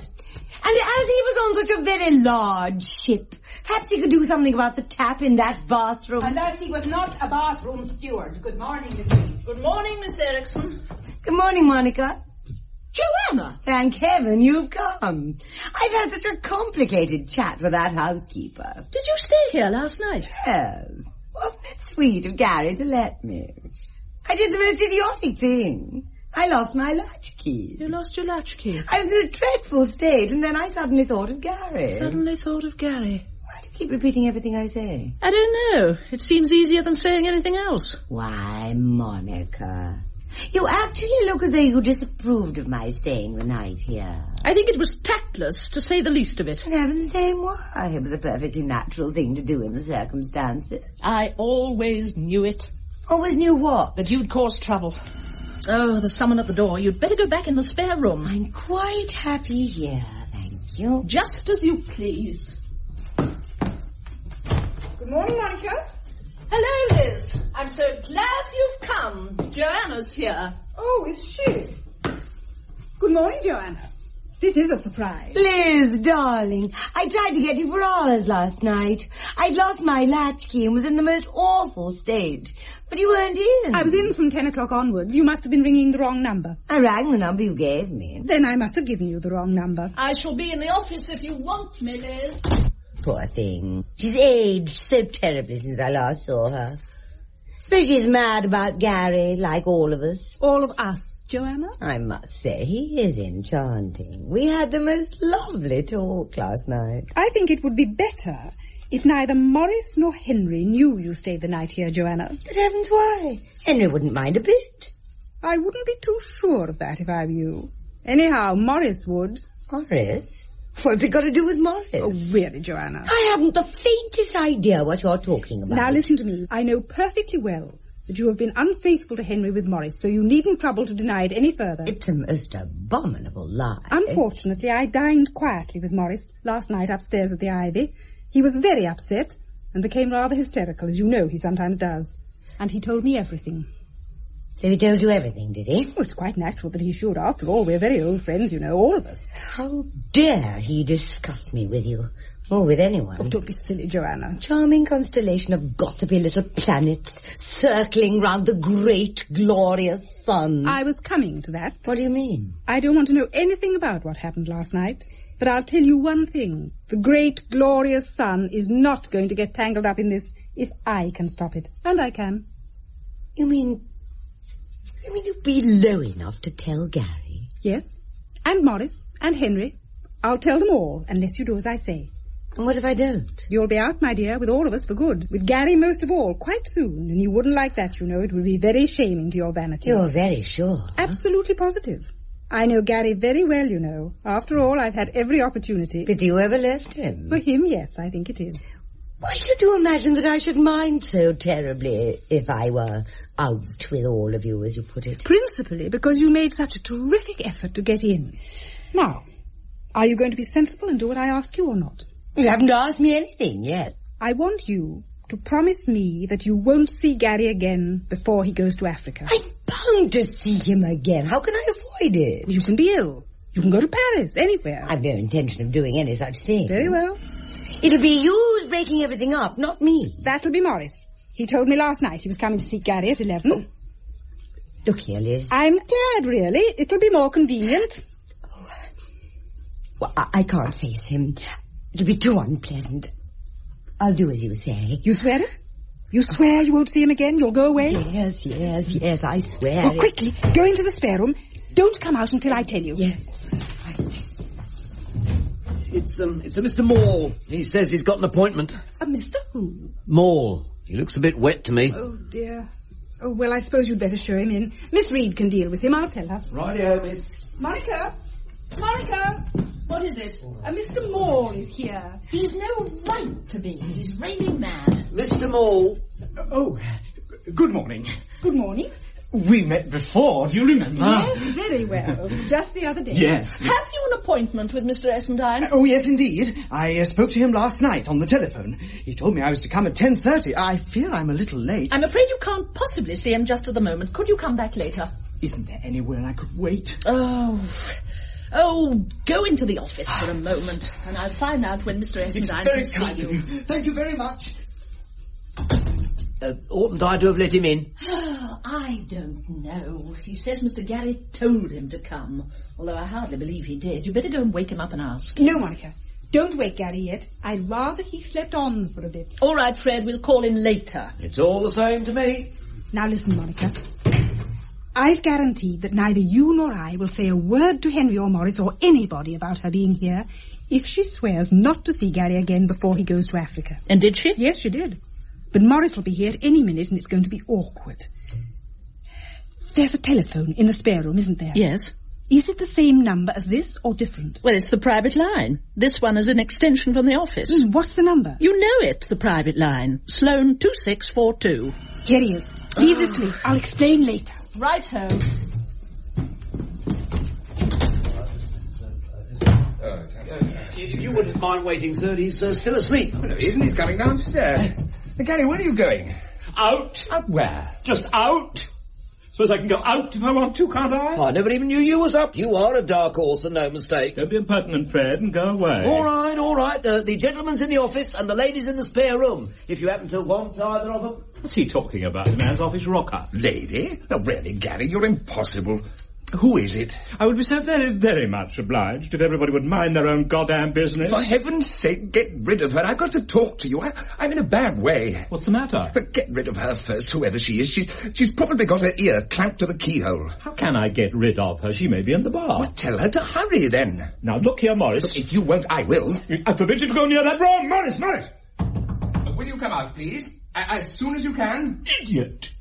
S13: And as he was on such a very large ship, perhaps he could do something about the tap in that bathroom.
S8: Unless he was not a bathroom steward. Good morning, Miss Reed.
S5: Good morning, Miss Erickson.
S13: Good morning, Monica.
S5: Joanna!
S13: Thank heaven you've come. I've had such a complicated chat with that housekeeper.
S5: Did you stay here last night?
S13: Yes. Wasn't it sweet of Gary to let me? I did the most idiotic thing. I lost my latchkey.
S5: You lost your latchkey?
S13: I was in a dreadful state, and then I suddenly thought of Gary.
S5: Suddenly thought of Gary.
S13: Why do you keep repeating everything I say?
S5: I don't know. It seems easier than saying anything else.
S13: Why, Monica, you actually look as though you disapproved of my staying the night here.
S5: I think it was tactless, to say the least of it.
S13: In heaven's name, why? It was a perfectly natural thing to do in the circumstances.
S5: I always knew it.
S13: Always knew what?
S5: That you'd cause trouble. Oh, there's someone at the door. You'd better go back in the spare room.
S13: I'm quite happy here, thank you.
S5: Just as you please.
S8: Good morning, Monica.
S5: Hello, Liz. I'm so glad you've come. Joanna's here.
S8: Oh, is she? Good morning, Joanna. This is a surprise.
S13: Liz, darling, I tried to get you for hours last night. I'd lost my latchkey and was in the most awful state. But you weren't in.
S8: I was in from ten o'clock onwards. You must have been ringing the wrong number.
S13: I rang the number you gave me.
S8: Then I must have given you the wrong number.
S5: I shall be in the office if you want me, Liz.
S13: Poor thing. She's aged so terribly since I last saw her. Suppose she's mad about Gary, like all of us.
S8: All of us, Joanna?
S13: I must say, he is enchanting. We had the most lovely talk last night.
S8: I think it would be better if neither Morris nor Henry knew you stayed the night here, Joanna.
S13: Good heavens, why? Henry wouldn't mind a bit.
S8: I wouldn't be too sure of that if I were you. Anyhow, Morris would.
S13: Morris? What's it got to do with Morris?
S8: Oh, really, Joanna?
S13: I haven't the faintest idea what you're talking about.
S8: Now, listen to me. I know perfectly well that you have been unfaithful to Henry with Morris, so you needn't trouble to deny it any further.
S13: It's a most abominable lie.
S8: Unfortunately, I dined quietly with Morris last night upstairs at the Ivy. He was very upset and became rather hysterical, as you know he sometimes does. And he told me everything.
S13: So he told you everything, did he?
S8: Oh, it's quite natural that he should. After all, we're very old friends, you know, all of us.
S13: How dare he discuss me with you, or with anyone?
S8: Oh, don't be silly, Joanna.
S13: Charming constellation of gossipy little planets circling round the great, glorious sun.
S8: I was coming to that.
S13: What do you mean?
S8: I don't want to know anything about what happened last night, but I'll tell you one thing. The great, glorious sun is not going to get tangled up in this if I can stop it. And I can.
S13: You mean... You mean you'd be low enough to tell Gary?
S8: Yes. And Morris. And Henry. I'll tell them all, unless you do as I say.
S13: And what if I don't?
S8: You'll be out, my dear, with all of us for good. With Gary most of all, quite soon. And you wouldn't like that, you know. It would be very shaming to your vanity.
S13: You're very sure?
S8: Absolutely positive. I know Gary very well, you know. After all, I've had every opportunity.
S13: But you ever left him?
S8: For him, yes, I think it is.
S13: Why should you imagine that I should mind so terribly if I were out with all of you, as you put it?
S8: Principally because you made such a terrific effort to get in. Now, are you going to be sensible and do what I ask you or not?
S13: You haven't asked me anything yet.
S8: I want you to promise me that you won't see Gary again before he goes to Africa.
S13: I'm bound to see him again. How can I avoid it?
S8: You can be ill. You can go to Paris, anywhere.
S13: I've no intention of doing any such thing.
S8: Very well.
S13: It'll be you who's breaking everything up, not me.
S8: That'll be Morris. He told me last night he was coming to see Gary at eleven.
S13: Oh. Look here, Liz.
S8: I'm glad, really. It'll be more convenient.
S13: Oh. Well, I, I can't face him. It'll be too unpleasant. I'll do as you say.
S8: You swear it? You swear you won't see him again? You'll go away?
S13: Yes, yes, yes, I swear
S8: Oh,
S13: it.
S8: quickly, go into the spare room. Don't come out until I tell you.
S13: Yeah.
S9: It's, um, it's a Mister Maule. He says he's got an appointment.
S8: A Mister Who?
S9: Maule. He looks a bit wet to me.
S8: Oh, dear. Oh, well, I suppose you'd better show him in. Miss Reed can deal with him. I'll tell her.
S9: Rightio, miss.
S8: Monica! Monica!
S5: What is it?
S8: A Mister Maule is here.
S5: He's no right to be. He's raving mad.
S9: Mister Maule.
S14: Oh, good morning.
S8: Good morning.
S14: We met before, do you remember?
S8: Yes, very well. Just the other day.
S14: Yes.
S5: Have you an appointment with Mister Essendine?
S14: Oh, yes, indeed. I uh, spoke to him last night on the telephone. He told me I was to come at ten thirty. I fear I'm a little late.
S5: I'm afraid you can't possibly see him just at the moment. Could you come back later?
S14: Isn't there anywhere I could wait?
S5: Oh, Oh, go into the office for a moment, and I'll find out when Mister Essendine can see you.
S9: Thank you very much. Uh, oughtn't I to have let him in?
S5: I don't know. He says Mister Gary told him to come, although I hardly believe he did. You better go and wake him up and ask.
S8: No, Monica. Don't wake Gary yet. I'd rather he slept on for a bit.
S5: All right, Fred, we'll call him later.
S9: It's all the same to me.
S8: Now listen, Monica. I've guaranteed that neither you nor I will say a word to Henry or Morris or anybody about her being here if she swears not to see Gary again before he goes to Africa.
S5: And did she?
S8: Yes, she did. But Morris will be here at any minute and it's going to be awkward. There's a telephone in the spare room, isn't there?
S5: Yes.
S8: Is it the same number as this or different?
S5: Well, it's the private line. This one is an extension from the office.
S8: Mm, what's the number?
S5: You know it, the private line. Sloane two six four two.
S8: Here he is. Leave this to me. I'll explain later.
S5: Right home.
S9: If you wouldn't mind waiting, sir, he's uh, still asleep.
S11: Oh, no, he isn't. He's coming downstairs. Uh, Gary, where are you going?
S6: Out.
S11: Out where?
S6: Just out. Suppose I can go out if I want to, can't I?
S9: I never even knew you was up. You are a dark horse and no mistake.
S6: Don't be impertinent, Fred, and go away.
S9: All right, all right. Uh, the gentleman's in the office and the lady's in the spare room. If you happen to want either of them.
S6: What's he talking about? The man's off his rocker.
S11: Lady? No, really, Gary, you're impossible. Who is it?
S6: I would be so very, very much obliged if everybody would mind their own goddamn business.
S11: For heaven's sake, get rid of her. I've got to talk to you. I, I'm in a bad way.
S6: What's the matter?
S11: But get rid of her first, whoever she is. She's, she's probably got her ear clamped to the keyhole.
S6: How can I get rid of her? She may be in the bar.
S11: Well, tell her to hurry, then.
S6: Now, look here, Morris.
S11: Look, if you won't, I will.
S6: I forbid you to go near that room. Morris, Morris!
S11: Uh, will you come out, please? Uh, as soon as you can.
S6: Idiot.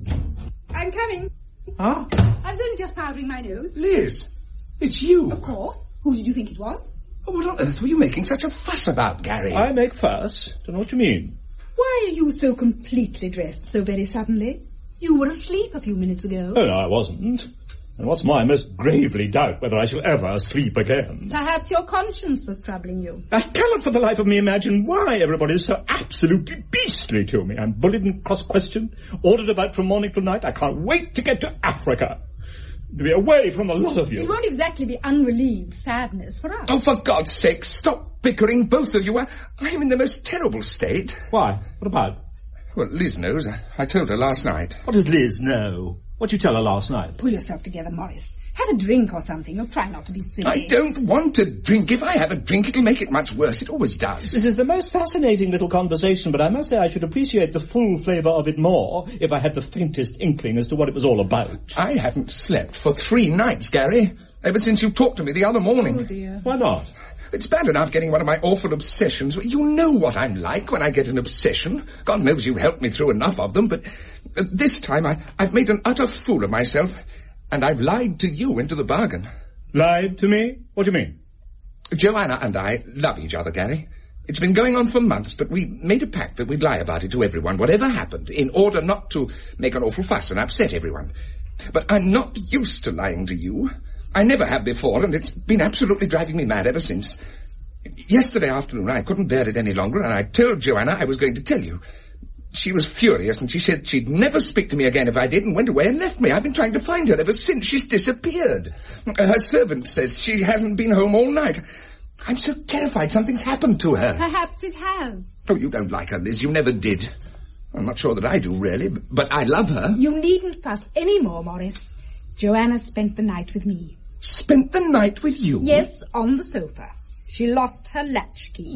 S8: I'm coming.
S6: Huh?
S8: I was only just powdering my nose.
S11: Liz, it's you.
S8: Of course. Who did you think it was?
S11: Oh, what on earth were you making such a fuss about, Gary?
S6: I make fuss? Don't know what you mean.
S8: Why are you so completely dressed so very suddenly? You were asleep a few minutes ago.
S6: Oh, no, I wasn't. And what's more, I most gravely doubt whether I shall ever sleep again.
S8: Perhaps your conscience was troubling you.
S6: I cannot for the life of me imagine why everybody is so absolutely beastly to me. I'm bullied and cross-questioned, ordered about from morning till night. I can't wait to get to Africa. To be away from the lot of you.
S8: It won't exactly be unrelieved sadness for us.
S11: Oh, for God's sake, stop bickering, both of you. I, I'm in the most terrible state.
S6: Why? What about?
S11: Well, Liz knows. I, I told her last night.
S6: What does Liz know? What did you tell her last night?
S8: Pull yourself together, Morris. Have a drink or something, or try not to be silly.
S11: I don't want to drink. If I have a drink, it'll make it much worse. It always does.
S6: This is the most fascinating little conversation, but I must say I should appreciate the full flavour of it more if I had the faintest inkling as to what it was all about.
S11: I haven't slept for three nights, Gary, ever since you talked to me the other morning.
S8: Oh, dear.
S6: Why not?
S11: It's bad enough getting one of my awful obsessions. You know what I'm like when I get an obsession. God knows you've helped me through enough of them, but uh, this time I, I've made an utter fool of myself, and I've lied to you into the bargain.
S6: Lied to me? What do you mean?
S11: Joanna and I love each other, Gary. It's been going on for months, but we made a pact that we'd lie about it to everyone, whatever happened, in order not to make an awful fuss and upset everyone. But I'm not used to lying to you. I never have before, and it's been absolutely driving me mad ever since. Yesterday afternoon, I couldn't bear it any longer, and I told Joanna I was going to tell you. She was furious, and she said she'd never speak to me again if I did, and went away and left me. I've been trying to find her ever since. She's disappeared. Her servant says she hasn't been home all night. I'm so terrified something's happened to her.
S8: Perhaps it has.
S11: Oh, you don't like her, Liz. You never did. I'm not sure that I do, really, but I love her.
S8: You needn't fuss any more, Morris. Joanna spent the night with me.
S11: Spent the night with you?
S8: Yes, on the sofa. She lost her latchkey.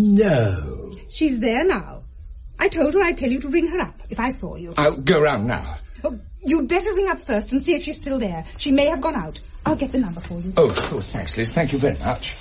S11: No.
S8: She's there now. I told her I'd tell you to ring her up if I saw you.
S11: I'll go round now.
S8: Oh, you'd better ring up first and see if she's still there. She may have gone out. I'll get the number for you.
S11: Oh, oh thanks, Liz. Thank you very much.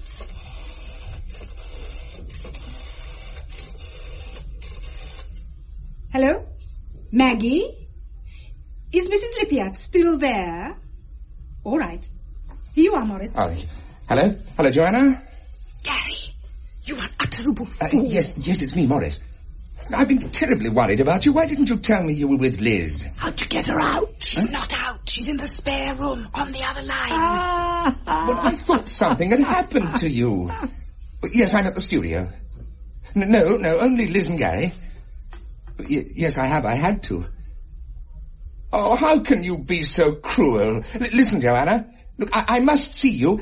S8: Hello? Maggie? Is Missus Lippiatt still there? All right. Here you are, Morris.
S11: Oh, hello? Hello, Joanna?
S8: Gary, you unutterable
S11: Uh,
S8: fool.
S11: yes, yes, it's me, Morris. I've been terribly worried about you. Why didn't you tell me you were with Liz?
S8: How'd you get her out? She's
S11: Huh?
S8: not out. She's in the spare room on the other line.
S11: Well, I thought something had happened to you. Yes, I'm at the studio. N- no, no, only Liz and Gary. Y- yes, I have. I had to. Oh, how can you be so cruel? L- listen, Joanna. Look, I, I must see you.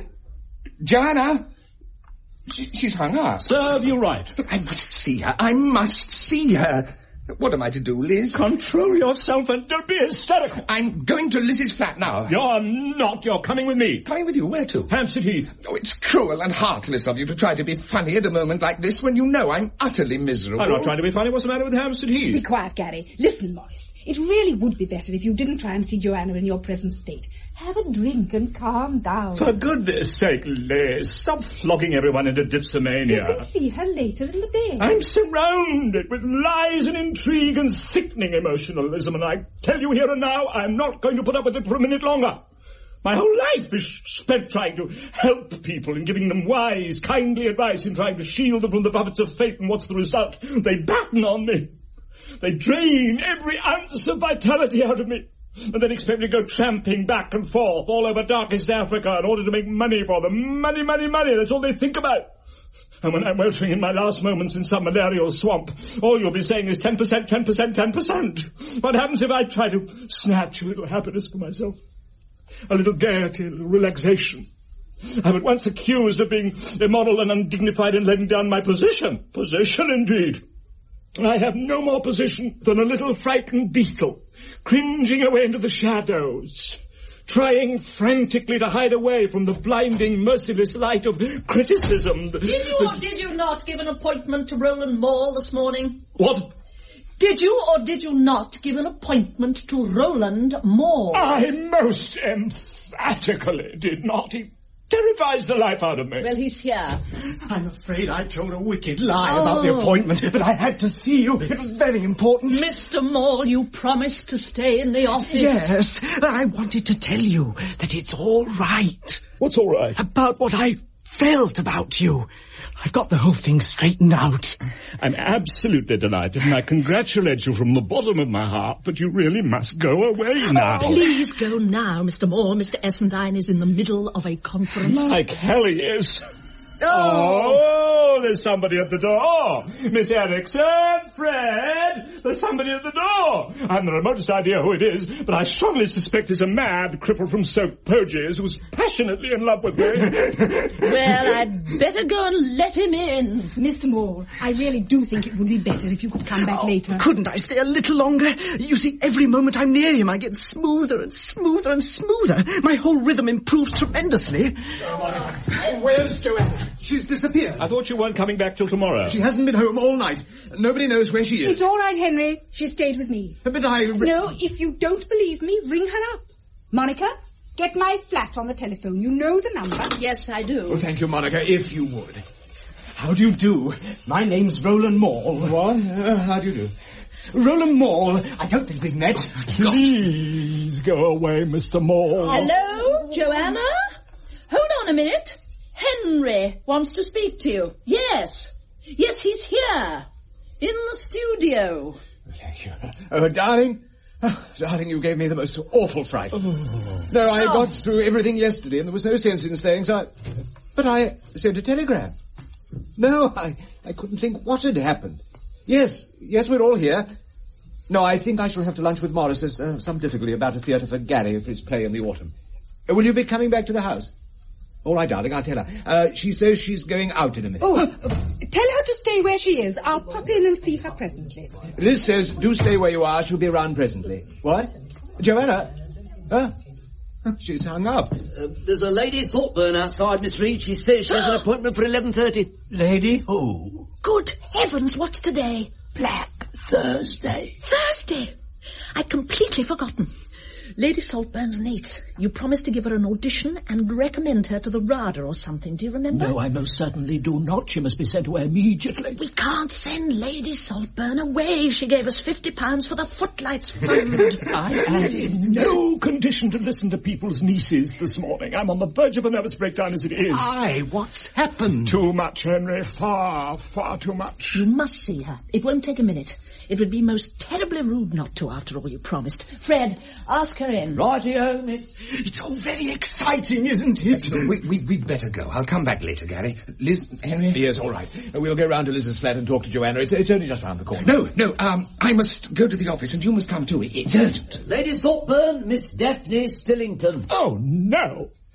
S11: Joanna! She, she's hung up.
S7: Serve you right.
S11: Look, I must see her. I must see her. What am I to do, Liz?
S7: Control yourself and don't be hysterical.
S11: I'm going to Liz's flat now.
S7: You're not. You're coming with me.
S11: Coming with you? Where to?
S7: Hampstead Heath.
S11: Oh, it's cruel and heartless of you to try to be funny at a moment like this when you know I'm utterly miserable.
S7: I'm not trying to be funny. What's the matter with Hampstead Heath?
S8: Be quiet, Gary. Listen, Morris. It really would be better if you didn't try and see Joanna in your present state. Have a drink and calm down.
S7: For goodness sake, Liz, stop flogging everyone into dipsomania.
S8: You can see her later in the day.
S7: I'm surrounded with lies and intrigue and sickening emotionalism, and I tell you here and now, I'm not going to put up with it for a minute longer. My whole life is spent trying to help people and giving them wise, kindly advice and trying to shield them from the buffets of fate, and what's the result? They batten on me. They drain every ounce of vitality out of me, and then expect me to go tramping back and forth all over darkest Africa in order to make money for them. Money, money, money, that's all they think about. And when I'm weltering in my last moments in some malarial swamp, all you'll be saying is ten percent, ten percent, ten percent. What happens if I try to snatch a little happiness for myself? A little gaiety, a little relaxation? I'm at once accused of being immoral and undignified and letting down my position. Position, indeed. I have no more position than a little frightened beetle, cringing away into the shadows, trying frantically to hide away from the blinding, merciless light of criticism.
S5: Did you or did you not give an appointment to Roland Mall this morning?
S7: What?
S5: Did you or did you not give an appointment to Roland Mall?
S7: I most emphatically did not. He terrifies the life out of me.
S5: Well, he's here.
S14: I'm afraid I told a wicked lie
S5: Oh.
S14: about the appointment, but I had to see you. It was very important.
S5: Mister Mall, you promised to stay in the office.
S14: Yes, but I wanted to tell you that it's all right.
S7: What's all right?
S14: About what I felt about you. I've got the whole thing straightened out.
S7: I'm absolutely delighted, and I congratulate you from the bottom of my heart, but you really must go away now.
S5: Please go now, Mister Mall. Mister Essendine is in the middle of a conference.
S7: Like hell he is.
S5: Oh.
S7: Oh, there's somebody at the door. Miss Erickson, Fred, there's somebody at the door. I haven't the remotest idea who it is, but I strongly suspect it's a mad cripple from Soak Poges who's passionately in love with me.
S5: Well, I'd better go and let him in.
S8: Mister Moore, I really do think it would be better if you could come back
S14: Oh,
S8: later.
S14: couldn't I stay a little longer? You see, every moment I'm near him, I get smoother and smoother and smoother. My whole rhythm improves tremendously.
S10: Oh, where's Joanna? She's disappeared.
S7: I thought you weren't coming back till tomorrow.
S10: She hasn't been home all night. Nobody knows where she is.
S8: It's all right, Henry. She stayed with me.
S10: But I...
S8: No, if you don't believe me, ring her up. Monica, get my flat on the telephone. You know the number.
S5: Yes, I do.
S10: Oh, thank you, Monica, if you would.
S14: How do you do? My name's Roland Mall.
S10: What? Uh, how do you do?
S14: Roland Mall. I don't think we've met.
S7: Please go away, Mister Mall.
S5: Hello, Joanna? Hold on a minute. Henry wants to speak to you. Yes. Yes, he's here. In the studio.
S10: Thank you. Oh, darling. Oh, darling, you gave me the most awful fright. Oh. No, I
S5: Oh.
S10: got through everything yesterday and there was no sense in staying, so I... But I sent a telegram. No, I, I couldn't think what had happened. Yes, yes, we're all here. No, I think I shall have to lunch with Morris. There's uh, some difficulty about a theatre for Gary for his play in the autumn. Uh, will you be coming back to the house? All right, darling, I'll tell her. Uh, she says she's going out in a minute.
S8: Oh, uh, tell her to stay where she is. I'll pop in and see her presently.
S10: Liz says, do stay where you are. She'll be around presently. What? Joanna? Huh? She's hung up.
S4: Uh, there's a Lady Saltburn outside, Miss Reed. She says she has an appointment for eleven thirty.
S14: Lady who?
S5: Good heavens, what's today?
S4: Black Thursday.
S5: Thursday. I'd completely forgotten. Lady Saltburn's niece. You promised to give her an audition and recommend her to the RADA or something. Do you remember?
S15: No, I most certainly do not. She must be sent away immediately.
S5: We can't send Lady Saltburn away. She gave us fifty pounds for the Footlights Fund.
S7: I am in no condition to listen to people's nieces this morning. I'm on the verge of a nervous breakdown as it is.
S14: Aye, what's happened?
S7: Too much, Henry. Far, far too much.
S5: You must see her. It won't take a minute. It would be most terribly rude not to, after all you promised. Fred, ask her in.
S4: Rightio, miss.
S14: It's all very exciting, isn't it?
S11: We, we, we'd better go. I'll come back later, Gary. Liz, Henry?
S10: Yes, all right. We'll go round to Liz's flat and talk to Joanna. It's, it's only just round the corner.
S11: No, no, um, I must go to the office and you must come too. It's urgent.
S4: Lady Saltburn, Miss Daphne Stillington.
S7: Oh, no.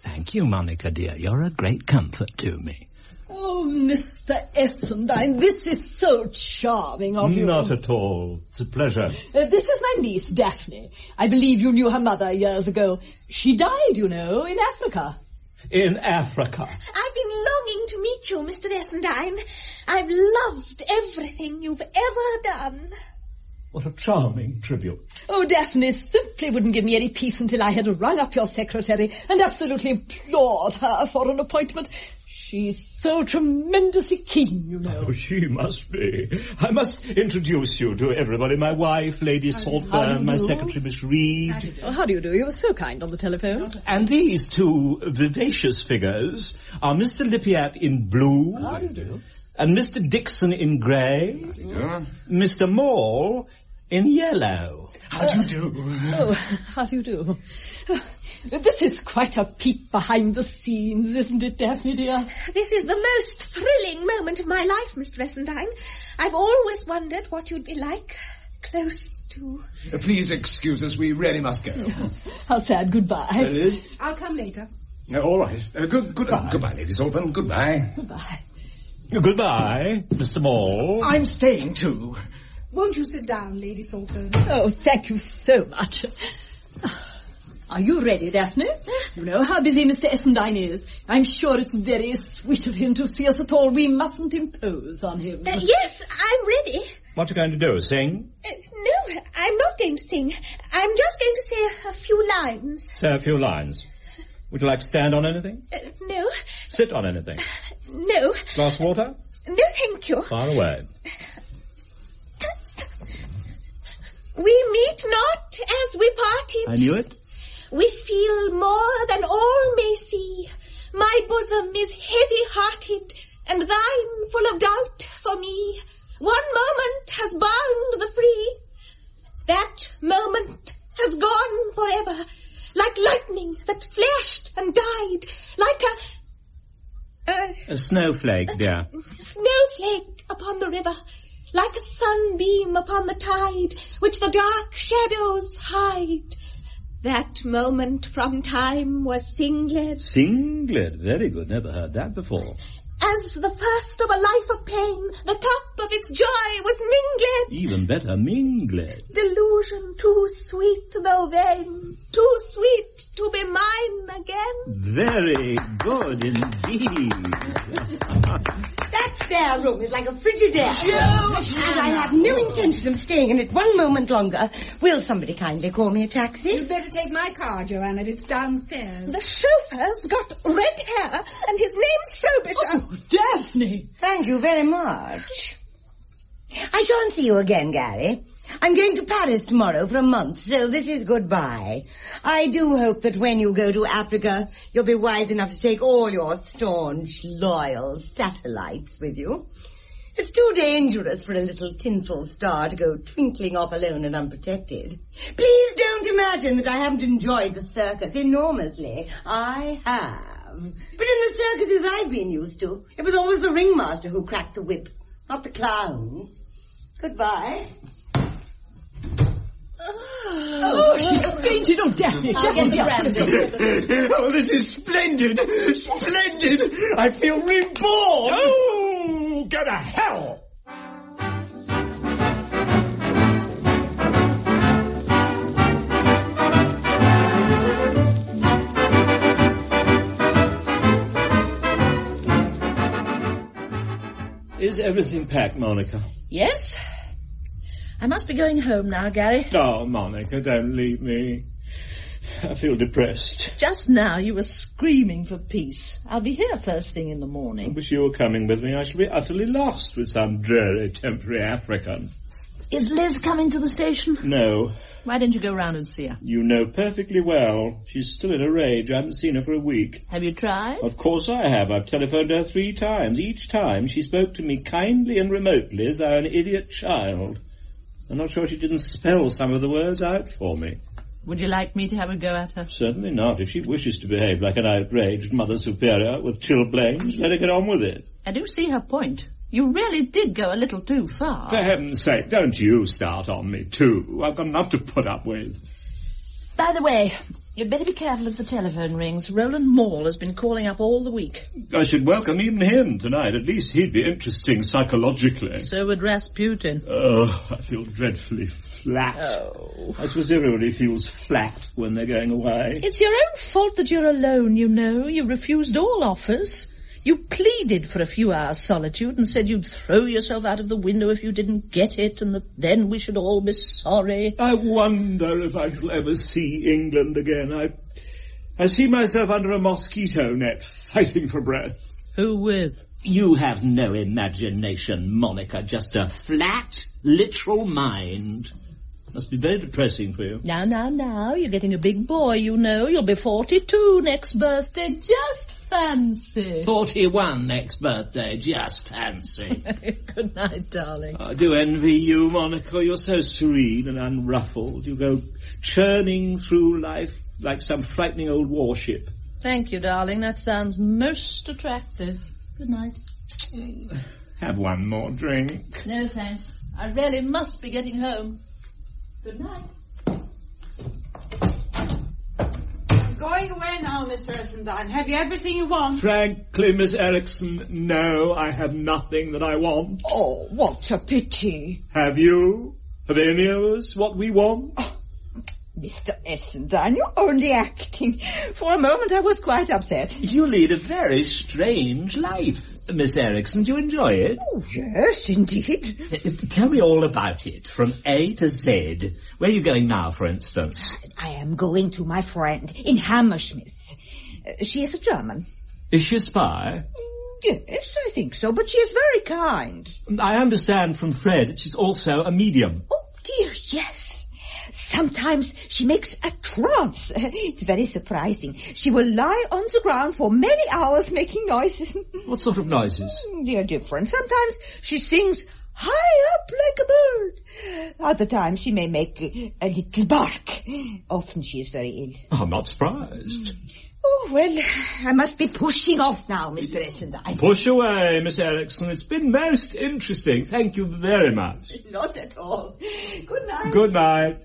S15: Thank you, Monica, dear. You're a great comfort to me.
S8: Oh, Mister Essendine, this is so charming of you.
S6: Not at all. It's a pleasure.
S8: Uh, this is my niece, Daphne. I believe you knew her mother years ago. She died, you know, in Africa.
S6: In Africa.
S2: I've been longing to meet you, Mister Essendine. I've loved everything you've ever done.
S6: What a charming tribute.
S8: Oh, Daphne simply wouldn't give me any peace until I had rung up your secretary and absolutely implored her for an appointment. She's so tremendously keen, you know.
S6: Oh, she must be. I must introduce you to everybody. My wife, Lady Saltburn, my secretary, Miss Reed.
S8: How do, you How do you do? You were so kind on the telephone.
S6: And these two vivacious figures are Mister Lippiatt in blue.
S8: How do you do?
S6: And Mister Dixon in grey.
S11: Yeah.
S6: Mister Maule in yellow.
S9: How do you do?
S8: Oh, how do you do? This is quite a peep behind the scenes, isn't it, Daphne, dear?
S2: This is the most thrilling moment of my life, Mister Essendine. I've always wondered what you'd be like, close to...
S10: Uh, please excuse us, we really must go.
S8: How sad. Goodbye.
S10: Uh, Liz?
S3: I'll come later.
S10: Uh, all right. Uh, good, good, uh, goodbye, Lady Saltburn. Goodbye.
S8: Goodbye.
S6: Goodbye, Mister Maule.
S9: I'm staying too.
S3: Won't you sit down, Lady Saltburn?
S8: Oh, thank you so much. Are you ready, Daphne? You know how busy Mister Essendine is. I'm sure it's very sweet of him to see us at all. We mustn't impose on him.
S2: Uh, yes, I'm ready.
S6: What are you going to do, sing?
S2: Uh, no, I'm not going to sing. I'm just going to say a, a few lines.
S6: Say a few lines. Would you like to stand on anything?
S2: Uh, no.
S6: Sit on anything?
S2: No.
S6: Glass of water?
S2: No, thank you.
S6: Far away.
S2: We meet not as we parted.
S6: I knew it.
S2: We feel more than all may see. My bosom is heavy-hearted, and thine full of doubt for me. One moment has bound the free. That moment has gone forever, like lightning that flashed and died, like a... Uh,
S6: a snowflake, dear.
S2: Snowflake upon the river, like a sunbeam upon the tide, which the dark shadows hide. That moment from time was singled.
S6: Singled? Very good. Never heard that before.
S2: As the first of a life of pain, the cup of its joy was mingled.
S6: Even better, mingled.
S2: Delusion too sweet though vain, too sweet to be mine again.
S6: Very good indeed.
S13: That spare room is like a Frigidaire. And I have no intention of staying in it one moment longer. Will somebody kindly call me a taxi?
S3: You'd better take my car, Joanna. It's downstairs.
S2: The chauffeur's got red hair, and his name's Frobisher.
S8: Oh, Daphne!
S13: Thank you very much. I shan't see you again, Gary. I'm going to Paris tomorrow for a month, so this is goodbye. I do hope that when you go to Africa, you'll be wise enough to take all your staunch, loyal satellites with you. It's too dangerous for a little tinsel star to go twinkling off alone and unprotected. Please don't imagine that I haven't enjoyed the circus enormously. I have. But in the circuses I've been used to, it was always the ringmaster who cracked the whip, not the clowns. Goodbye.
S8: Oh, she's fainted. Oh, Daphne.
S5: I'll get the brandy.
S9: Oh, this is splendid. Splendid. I feel reborn.
S6: Oh, go to hell. Is everything packed, Monica?
S5: Yes. I must be going home now, Gary.
S6: Oh, Monica, don't leave me. I feel depressed.
S5: Just now you were screaming for peace. I'll be here first thing in the morning.
S6: I wish you were coming with me. I shall be utterly lost with some dreary temporary African.
S5: Is Liz coming to the station?
S6: No.
S5: Why don't you go round and see her?
S6: You know perfectly well. She's still in a rage. I haven't seen her for a week.
S5: Have you tried?
S6: Of course I have. I've telephoned her three times. Each time she spoke to me kindly and remotely as though an idiot child. I'm not sure she didn't spell some of the words out for me.
S5: Would you like me to have a go at her?
S6: Certainly not. If she wishes to behave like an outraged Mother Superior with chilblains, let her get on with it.
S5: I do see her point. You really did go a little too far.
S6: For heaven's sake, don't you start on me, too. I've got enough to put up with.
S8: By the way,
S5: You'd better be careful if the telephone rings. Roland Maule has been calling up all the week.
S6: I should welcome even him tonight. At least he'd be interesting psychologically.
S5: So would Rasputin.
S6: Oh, I feel dreadfully flat.
S5: Oh.
S6: I suppose everybody feels flat when they're going away.
S5: It's your own fault that you're alone, you know. You refused all offers. You pleaded for a few hours' solitude and said you'd throw yourself out of the window if you didn't get it, and that then we should all be sorry.
S6: I wonder if I shall ever see England again. I, I see myself under a mosquito net, fighting for breath.
S5: Who with?
S7: You have no imagination, Monica, just a flat, literal mind. Must be very depressing for you.
S5: Now, now, now, you're getting a big boy, you know. You'll be forty-two next birthday. Just fancy.
S7: Forty-one next birthday. Just fancy.
S5: Good night, darling.
S6: I do envy you, Monica. You're so serene and unruffled. You go churning through life like some frightening old warship.
S5: Thank you, darling. That sounds most attractive. Good night.
S6: Have one more drink.
S5: No, thanks. I really must be getting home. Good night.
S3: I'm going away now, Mister Essendine. Have you everything you want?
S6: Frankly, Miss Erickson, no, I have nothing that I want.
S3: Oh, what a pity.
S6: Have you? Have any of us what we want?
S3: Oh, Mister Essendine, you're only acting. For a moment I was quite upset.
S7: You lead a very strange life, Miss Erickson. Do you enjoy it?
S3: Oh, yes, indeed.
S7: Tell me all about it, from A to Z. Where are you going now, for instance?
S3: I am going to my friend in Hammersmith. Uh, she is a German.
S7: Is she a spy?
S3: Yes, I think so, but she is very kind.
S7: I understand from Fred that she's also a medium.
S3: Oh, dear, yes. Sometimes she makes a trance. It's very surprising. She will lie on the ground for many hours making noises.
S7: What sort of noises?
S3: They're different. Sometimes she sings high up like a bird. Other times she may make a, a little bark. Often she is very ill.
S6: I'm not surprised.
S3: Oh, well, I must be pushing off now, Mister Essendine.
S6: Push away, Miss Erickson. It's been most interesting. Thank you very much.
S3: Not at all. Good night.
S6: Good night.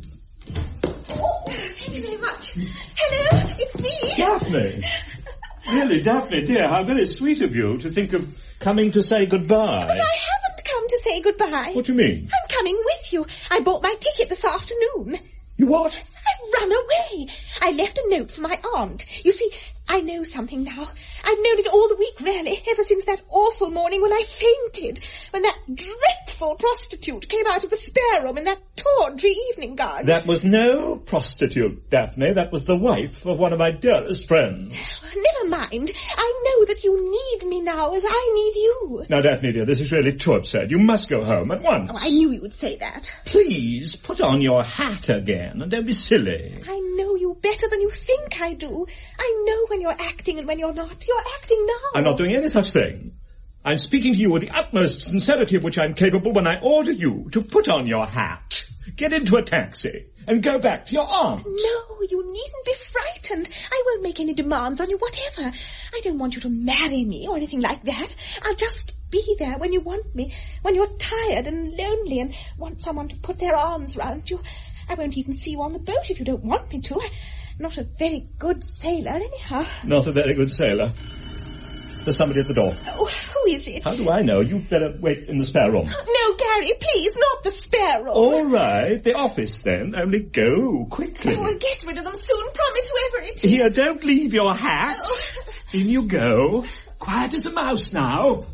S2: Oh, thank you very much. Hello, it's me.
S6: Daphne. Really, Daphne, dear, how very sweet of you to think of coming to say goodbye.
S2: But I haven't come to say goodbye.
S6: What do you mean?
S2: I'm coming with you. I bought my ticket this afternoon.
S6: You what?
S2: I ran away. I left a note for my aunt. You see, I know something now. I've known it all the week, really, ever since that awful morning when I fainted, when that dreadful prostitute came out of the spare room in that tawdry evening gown.
S6: That was no prostitute, Daphne. That was the wife of one of my dearest friends.
S2: Never mind. I know that you need me now as I need you.
S6: Now, Daphne, dear, this is really too absurd. You must go home at once.
S2: Oh, I knew you would say that.
S6: Please, put on your hat again and don't be silly.
S2: I know you better than you think I do. I know when you're acting and when you're not. You're acting now.
S6: I'm not doing any such thing. I'm speaking to you with the utmost sincerity of which I'm capable when I order you to put on your hat, get into a taxi, and go back to your aunt.
S2: No, you needn't be frightened. I won't make any demands on you, whatever. I don't want you to marry me or anything like that. I'll just be there when you want me, when you're tired and lonely and want someone to put their arms round you. I won't even see you on the boat if you don't want me to. I'm not a very good sailor, anyhow.
S6: Not a very good sailor. There's somebody at the door.
S2: Oh, who is it?
S6: How do I know? You'd better wait in the spare room.
S2: No, Gary, please, not the spare room.
S6: All right, the office then. Only go quickly.
S2: I will get rid of them soon, promise whoever it is.
S6: Here, don't leave your hat.
S2: Oh.
S6: In you go. Quiet as a mouse now.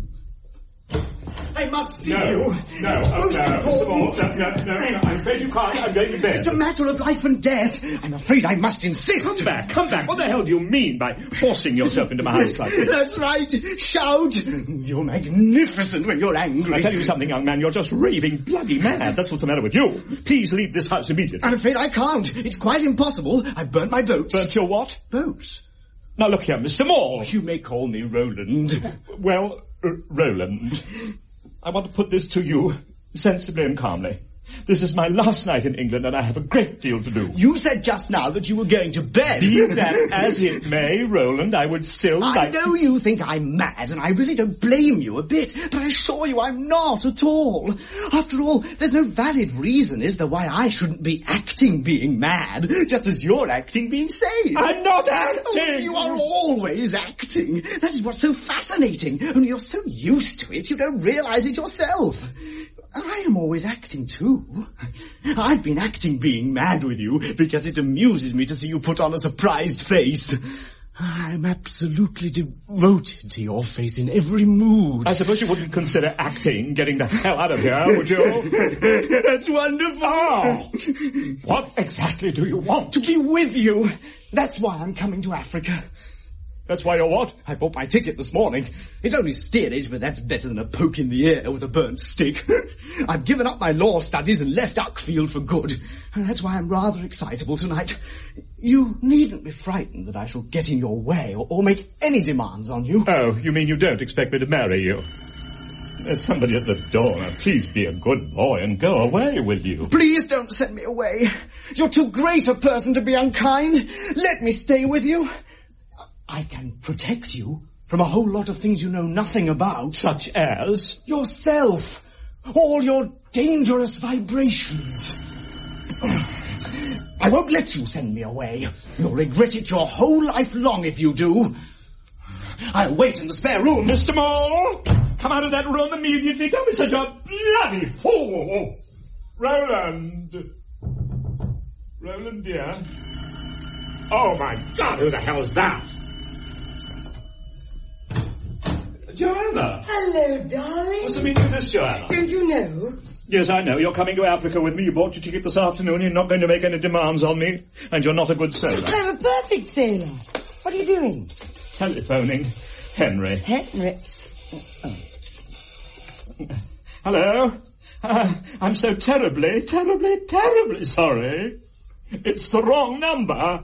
S14: I must see
S6: no,
S14: you.
S6: No, oh, no,
S14: no,
S6: no, no, no, no, I'm afraid you can't. I'm going to bed.
S14: It's a matter of life and death. I'm afraid I must insist.
S6: Come back, come back. What the hell do you mean by forcing yourself into my house like this?
S14: That's right. Shout. You're magnificent when you're angry.
S6: I tell you something, young man, you're just raving bloody mad. That's what's the matter with you. Please leave this house immediately.
S14: I'm afraid I can't. It's quite impossible. I've burnt my boats.
S6: Burnt your what?
S14: Boats.
S6: Now look here, Mister Moore.
S14: You may call me Roland.
S6: Well, uh, Roland. I want to put this to you sensibly and calmly. This is my last night in England, and I have a great deal to do.
S14: You said just now that you were going to bed.
S6: Be that as it may, Roland, I would still
S14: I
S6: like...
S14: know you think I'm mad, and I really don't blame you a bit, but I assure you I'm not at all. After all, there's no valid reason, is there, why I shouldn't be acting being mad, just as you're acting being sane.
S6: I'm not acting!
S14: Oh, you are always acting. That is what's so fascinating. Only you're so used to it, you don't realise it yourself. I am always acting too. I've been acting being mad with you because it amuses me to see you put on a surprised face. I'm absolutely devoted to your face in every mood.
S6: I suppose you wouldn't consider acting getting the hell out of here, would you?
S14: That's wonderful.
S6: Oh, what exactly do you want?
S14: To be with you. That's why I'm coming to Africa.
S6: That's why you're what?
S14: I bought my ticket this morning. It's only steerage, but that's better than a poke in the air with a burnt stick. I've given up my law studies and left Uckfield for good. And that's why I'm rather excitable tonight. You needn't be frightened that I shall get in your way or, or make any demands on you.
S6: Oh, you mean you don't expect me to marry you? There's somebody at the door. Now, please be a good boy and go away with you.
S14: Please don't send me away. You're too great a person to be unkind. Let me stay with you. I can protect you from a whole lot of things you know nothing about.
S6: Such as?
S14: Yourself. All your dangerous vibrations. I won't let you send me away. You'll regret it your whole life long if you do. I'll wait in the spare room.
S6: Mister Moore, come out of that room immediately. Don't be such a bloody fool. Roland. Roland, dear. Oh, my God, who the hell's that? Joanna!
S13: Hello, darling.
S6: What's the meaning of this, Joanna?
S13: Don't you know?
S6: Yes, I know. You're coming to Africa with me. You bought your ticket this afternoon. You're not going to make any demands on me. And you're not a good sailor.
S13: I'm a perfect sailor. What are you doing?
S6: Telephoning Henry.
S13: Henry? Oh.
S6: Hello? Uh, I'm so terribly, terribly, terribly sorry. It's the wrong number.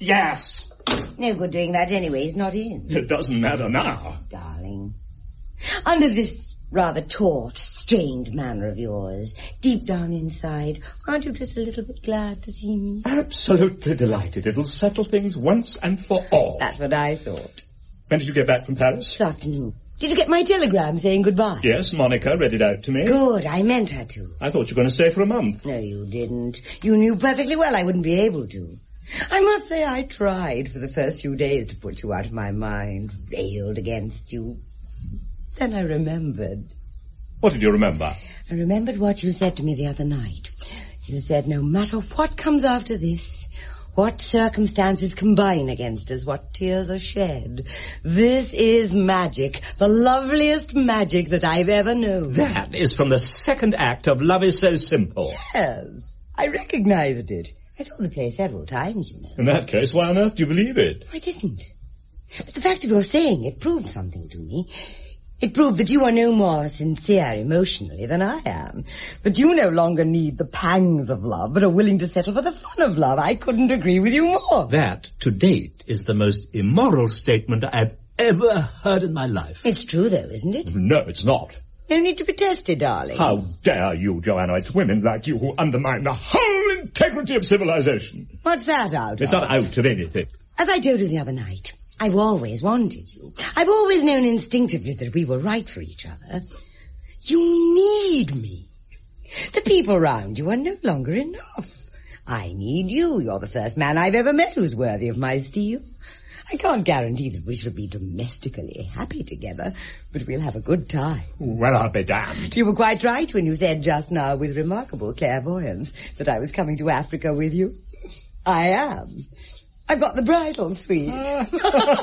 S6: Yes.
S13: No good doing that anyway. He's not in.
S6: It doesn't matter now.
S13: Darling. Under this rather taut, strained manner of yours, deep down inside, aren't you just a little bit glad to see me?
S6: Absolutely delighted. It'll settle things once and for all.
S13: That's what I thought.
S6: When did you get back from Paris?
S13: This afternoon. Did you get my telegram saying goodbye?
S6: Yes, Monica read it out to me.
S13: Good, I meant her to.
S6: I thought you were going to stay for a month.
S13: No, you didn't. You knew perfectly well I wouldn't be able to. I must say I tried for the first few days to put you out of my mind, railed against you. Then I remembered.
S6: What did you remember?
S13: I remembered what you said to me the other night. You said no matter what comes after this, what circumstances combine against us, what tears are shed, this is magic, the loveliest magic that I've ever known.
S7: That is from the second act of Love is So Simple.
S13: Yes, I recognized it. I saw the play several times, you know.
S6: In that case, why on earth do you believe it?
S13: I didn't. But the fact of your saying it proved something to me. It proved that you are no more sincere emotionally than I am. That you no longer need the pangs of love, but are willing to settle for the fun of love. I couldn't agree with you more.
S7: That, to date, is the most immoral statement I've ever heard in my life.
S13: It's true, though, isn't it?
S6: No, it's not.
S13: No need to protest it, darling.
S6: How dare you, Joanna? It's women like you who undermine the whole integrity of civilization.
S13: What's that out of?
S6: It's not out of anything.
S13: As I told you the other night, I've always wanted you. I've always known instinctively that we were right for each other. You need me. The people round you are no longer enough. I need you. You're the first man I've ever met who's worthy of my steel. I can't guarantee that we shall be domestically happy together, but we'll have a good time.
S6: Well, I'll be damned.
S13: You were quite right when you said just now with remarkable clairvoyance that I was coming to Africa with you. I am. I've got the bridal suite. It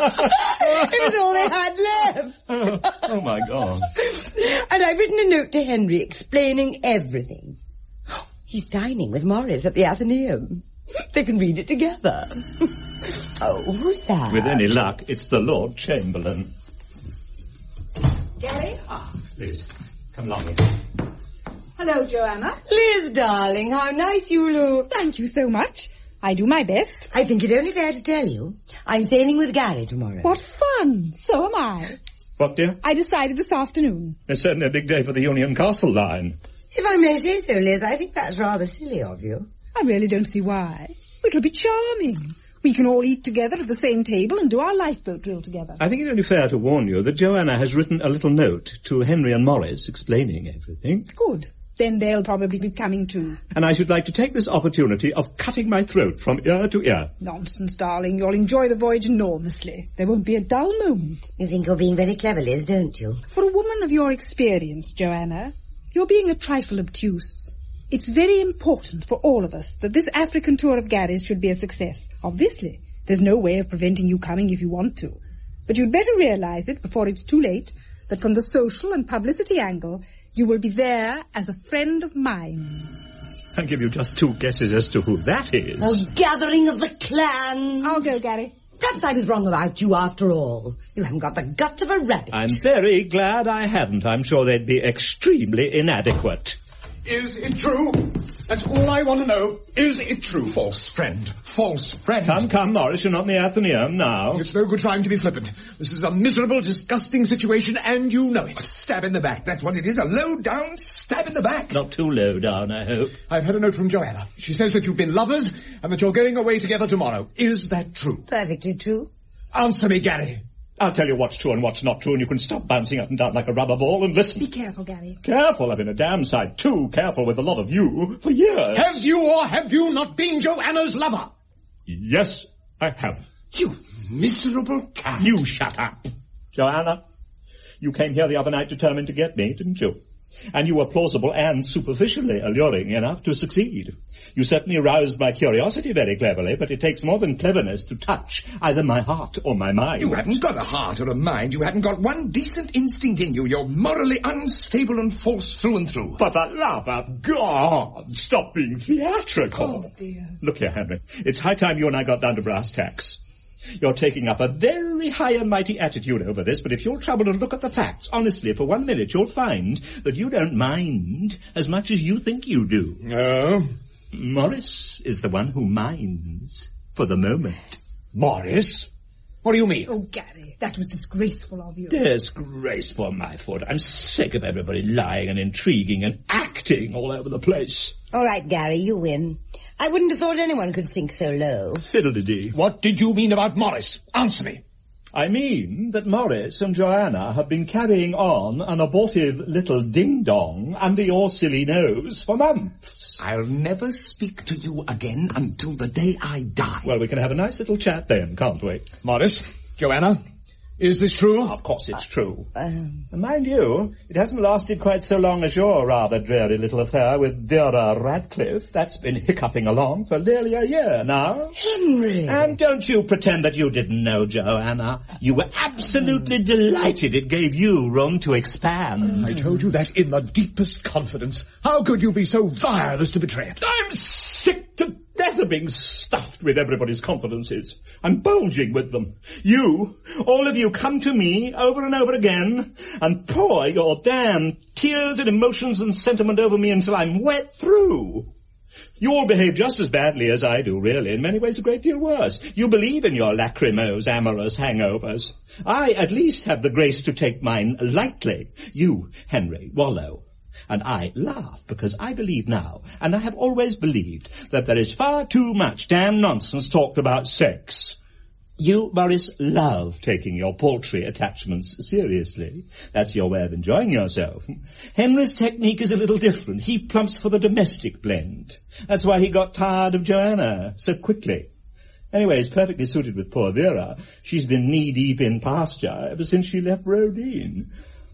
S13: was all they had left.
S6: Oh, oh, my God.
S13: And I've written a note to Henry explaining everything. He's dining with Morris at the Athenaeum. They can read it together. Oh, who's that?
S6: With any luck, it's the Lord Chamberlain.
S8: Gary?
S6: Ah, please, come along here.
S8: Hello, Joanna.
S13: Liz, darling, how nice you look.
S8: Thank you so much. I do my best.
S13: I think it only fair to tell you, I'm sailing with Gary tomorrow.
S8: What fun! So am I.
S6: What, dear?
S8: I decided this afternoon.
S6: It's certainly a big day for the Union Castle line.
S13: If I may say so, Liz, I think that's rather silly of you.
S8: I really don't see why. It'll be charming. We can all eat together at the same table and do our lifeboat drill together.
S7: I think it only fair to warn you that Joanna has written a little note to Henry and Morris explaining everything.
S8: Good. Then they'll probably be coming too.
S7: And I should like to take this opportunity of cutting my throat from ear to ear.
S8: Nonsense, darling. You'll enjoy the voyage enormously. There won't be a dull moment.
S13: You think you're being very clever, Liz, don't you?
S8: For a woman of your experience, Joanna, you're being a trifle obtuse. It's very important for all of us that this African tour of Gary's should be a success. Obviously, there's no way of preventing you coming if you want to. But you'd better realize it before it's too late that from the social and publicity angle, you will be there as a friend of mine.
S7: I'll give you just two guesses as to who that is.
S13: A gathering of the clans.
S8: I'll go, Gary.
S13: Perhaps I was wrong about you after all. You haven't got the guts of a rabbit.
S7: I'm very glad I hadn't. I'm sure they'd be extremely inadequate.
S10: Is it true? That's all I want to know. Is it true?
S11: False friend. False friend.
S7: Come, come, Morris, you're not in the Athenaeum now.
S10: It's no good trying to be flippant. This is a miserable, disgusting situation, and you know it.
S11: A stab in the back, that's what it is. A low-down stab in the back.
S7: Not too low down, I hope.
S10: I've had a note from Joanna. She says that you've been lovers, and that you're going away together tomorrow. Is that true?
S13: Perfectly true.
S10: Answer me, Gary.
S7: I'll tell you what's true and what's not true, and you can stop bouncing up and down like a rubber ball and listen.
S8: Be careful, Gary.
S7: Careful? I've been a damn sight too careful with a lot of you for years.
S10: Has you or have you not been Joanna's lover?
S7: Yes, I have.
S11: You miserable cat.
S7: You shut up. Joanna, you came here the other night determined to get me, didn't you? And you were plausible and superficially alluring enough to succeed. You certainly aroused my curiosity very cleverly, but it takes more than cleverness to touch either my heart or my mind.
S11: You haven't got a heart or a mind. You haven't got one decent instinct in you. You're morally unstable and false through and through.
S7: For the love of God, stop being theatrical.
S8: Oh, dear.
S7: Look here, Henry. It's high time you and I got down to brass tacks. You're taking up a very high and mighty attitude over this, but if you'll trouble to look at the facts, honestly, for one minute, you'll find that you don't mind as much as you think you do.
S10: No.
S7: Morris is the one who minds for the moment.
S10: Morris? What do you mean?
S8: Oh, Gary, that was disgraceful of you.
S7: Disgraceful, my foot. I'm sick of everybody lying and intriguing and acting all over the place.
S13: All right, Gary, you win. I wouldn't have thought anyone could sink so low.
S7: Fiddle-de-dee.
S10: What did you mean about Morris? Answer me.
S7: I mean that Morris and Joanna have been carrying on an abortive little ding-dong under your silly nose for months.
S11: I'll never speak to you again until the day I die.
S7: Well, we can have a nice little chat then, can't we?
S10: Morris, Joanna, is this true?
S7: Of course it's true.
S13: Um,
S7: and mind you, it hasn't lasted quite so long as your rather dreary little affair with Vera Radcliffe. That's been hiccuping along for nearly a year now.
S13: Henry!
S7: And don't you pretend that you didn't know, Joanna. You were absolutely delighted it gave you room to expand.
S10: I told you that in the deepest confidence. How could you be so vile as to betray it?
S7: I'm sick to death of being stuffed with everybody's confidences. I'm bulging with them. You, all of you, come to me over and over again and pour your damn tears and emotions and sentiment over me until I'm wet through. You all behave just as badly as I do, really, in many ways a great deal worse. You believe in your lachrymose, amorous hangovers. I at least have the grace to take mine lightly. You, Henry, wallow. And I laugh because I believe now, and I have always believed, that there is far too much damn nonsense talked about sex. You, Morris, love taking your paltry attachments seriously. That's your way of enjoying yourself. Henry's technique is a little different. He plumps for the domestic blend. That's why he got tired of Joanna so quickly. Anyway, he's perfectly suited with poor Vera. She's been knee-deep in pasture ever since she left Rodin.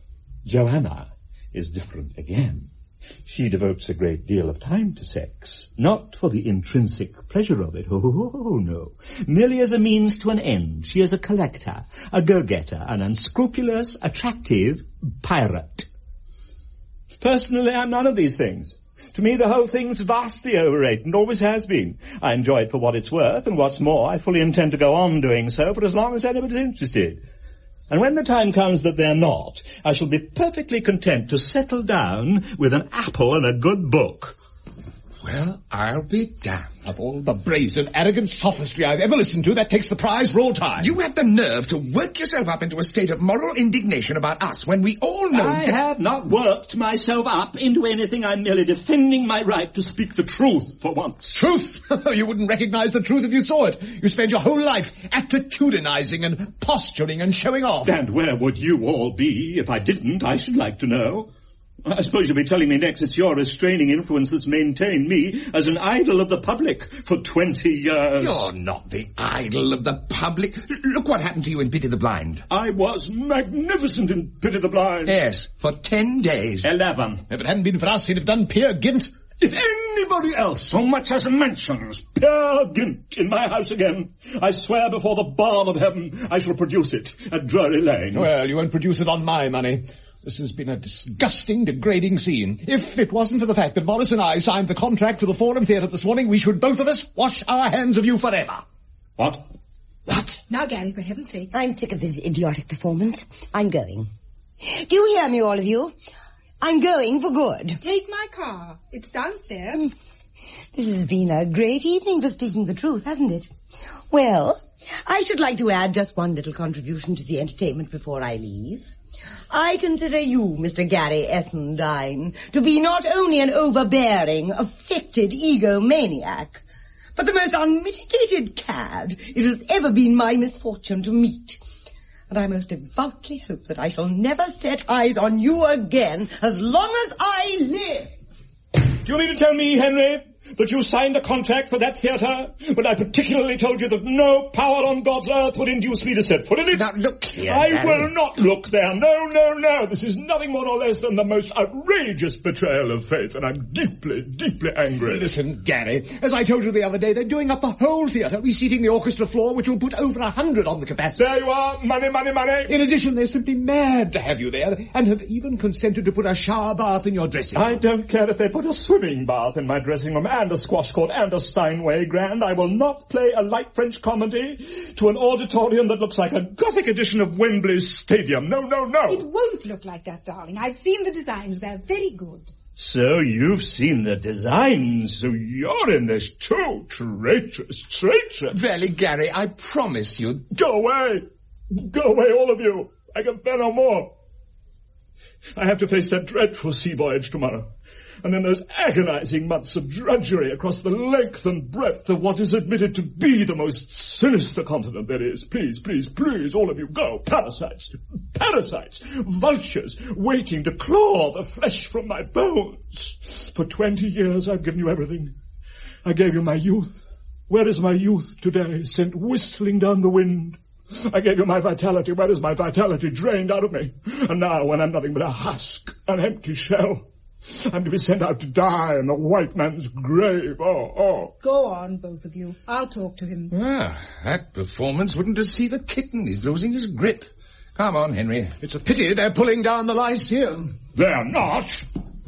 S7: Joanna is different again. She devotes a great deal of time to sex, not for the intrinsic pleasure of it, oh, no, merely as a means to an end. She is a collector, a go-getter, an unscrupulous, attractive pirate. Personally, I'm none of these things. To me, the whole thing's vastly overrated and always has been. I enjoy it for what it's worth, and what's more, I fully intend to go on doing so for as long as anybody's interested. And when the time comes that they're not, I shall be perfectly content to settle down with an apple and a good book.
S11: Well, I'll be damned.
S10: Of all the brazen, arrogant sophistry I've ever listened to, that takes the prize for all time.
S11: You have the nerve to work yourself up into a state of moral indignation about us when we all know...
S7: I have not worked myself up into anything. I'm merely defending my right to speak the truth for once.
S10: Truth? You wouldn't recognize the truth if you saw it. You spend your whole life attitudinizing and posturing and showing off.
S7: And where would you all be if I didn't, I should like to know? I suppose you'll be telling me next it's your restraining influence that's maintained me as an idol of the public for twenty years.
S11: You're not the idol of the public. Look what happened to you in Pity the Blind.
S7: I was magnificent in Pity the Blind.
S11: Yes, for ten days.
S7: Eleven.
S10: If it hadn't been for us, he'd have done Peer Gynt.
S7: If anybody else so much as mentions Peer Gynt in my house again, I swear before the bar of heaven I shall produce it at Drury Lane.
S10: Well, you won't produce it on my money. This has been a disgusting, degrading scene. If it wasn't for the fact that Morris and I signed the contract for the Forum Theatre this morning, we should both of us wash our hands of you forever.
S7: What?
S13: What?
S8: Now, Gary, for heaven's sake.
S13: I'm sick of this idiotic performance. I'm going. Do you hear me, all of you? I'm going for good.
S8: Take my car. It's downstairs.
S13: This has been a great evening for speaking the truth, hasn't it? Well, I should like to add just one little contribution to the entertainment before I leave. I consider you, Mister Gary Essendine, to be not only an overbearing, affected egomaniac, but the most unmitigated cad it has ever been my misfortune to meet. And I most devoutly hope that I shall never set eyes on you again as long as I live.
S7: Do you mean to tell me, Henry, that you signed a contract for that theatre when I particularly told you that no power on God's earth would induce me to set foot in it?
S11: Now, look here,
S7: I
S11: Gary.
S7: will not look there. No, no, no. This is nothing more or less than the most outrageous betrayal of faith, and I'm deeply, deeply angry.
S10: Listen, Gary, as I told you the other day, they're doing up the whole theatre, reseating the orchestra floor, which will put over a hundred on the capacity.
S7: There you are. Money, money, money.
S10: In addition, they're simply mad to have you there, and have even consented to put a shower bath in your dressing room.
S7: I don't care if they put a swimming bath in my dressing room and a squash court and a Steinway grand. I will not play a light French comedy to an auditorium that looks like a Gothic edition of Wembley Stadium. No, no, no.
S8: It won't look like that, darling. I've seen the designs. They're very good.
S7: So you've seen the designs, so you're in this too, traitorous, traitorous.
S11: Really, Gary, I promise you...
S7: Go away! Go away, all of you! I can bear no more. I have to face that dreadful sea voyage tomorrow. And then those agonizing months of drudgery across the length and breadth of what is admitted to be the most sinister continent there is. Please, please, please, all of you, go. Parasites, parasites, vultures waiting to claw the flesh from my bones. For twenty years I've given you everything. I gave you my youth. Where is my youth today, sent whistling down the wind? I gave you my vitality. Where is my vitality, drained out of me? And now, when I'm nothing but a husk, an empty shell, I'm to be sent out to die in the white man's grave. Oh, oh.
S8: Go on, both of you. I'll talk to him.
S11: Well, that performance wouldn't deceive a kitten. He's losing his grip. Come on, Henry.
S10: It's a pity they're pulling down the Lyceum.
S7: They're not.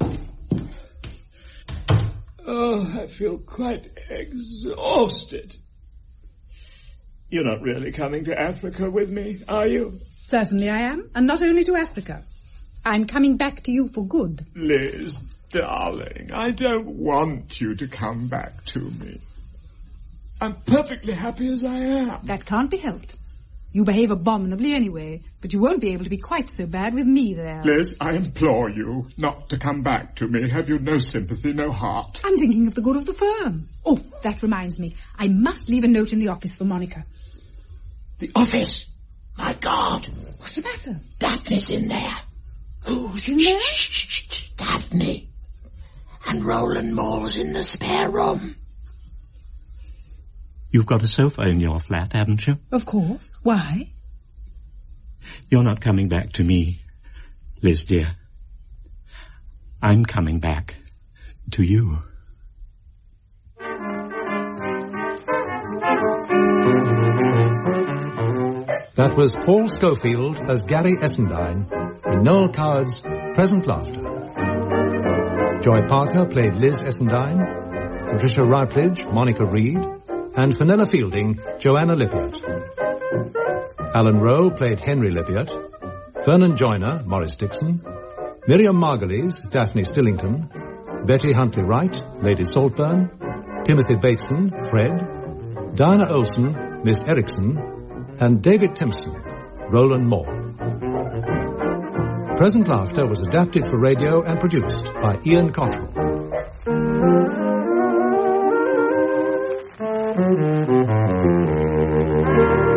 S7: Oh, I feel quite exhausted. You're not really coming to Africa with me, are you?
S8: Certainly I am, and not only to Africa. I'm coming back to you for good.
S7: Liz, darling, I don't want you to come back to me. I'm perfectly happy as I am.
S8: That can't be helped. You behave abominably anyway, but you won't be able to be quite so bad with me there.
S7: Liz, I implore you not to come back to me. Have you no sympathy, no heart?
S8: I'm thinking of the good of the firm. Oh, that reminds me. I must leave a note in the office for Monica.
S15: The office? My God.
S8: What's the matter?
S15: Daphne's in there.
S8: Who's in there?
S15: Daphne. And Roland Moore's in the spare room.
S6: You've got a sofa in your flat, haven't you?
S8: Of course. Why?
S6: You're not coming back to me, Liz, dear. I'm coming back to you.
S1: That was Paul Schofield as Gary Essendine in Noel Coward's Present Laughter. Joy Parker played Liz Essendine, Patricia Routledge, Monica Reed, and Fenella Fielding, Joanna Lippiott. Alan Rowe played Henry Lippiott, Vernon Joyner, Morris Dixon, Miriam Margolyes, Daphne Stillington, Betty Huntley-Wright, Lady Saltburn, Timothy Bateson, Fred, Diana Olsen, Miss Erickson, and David Timpson, Roland Moore. Present Laughter was adapted for radio and produced by Ian Cottrell.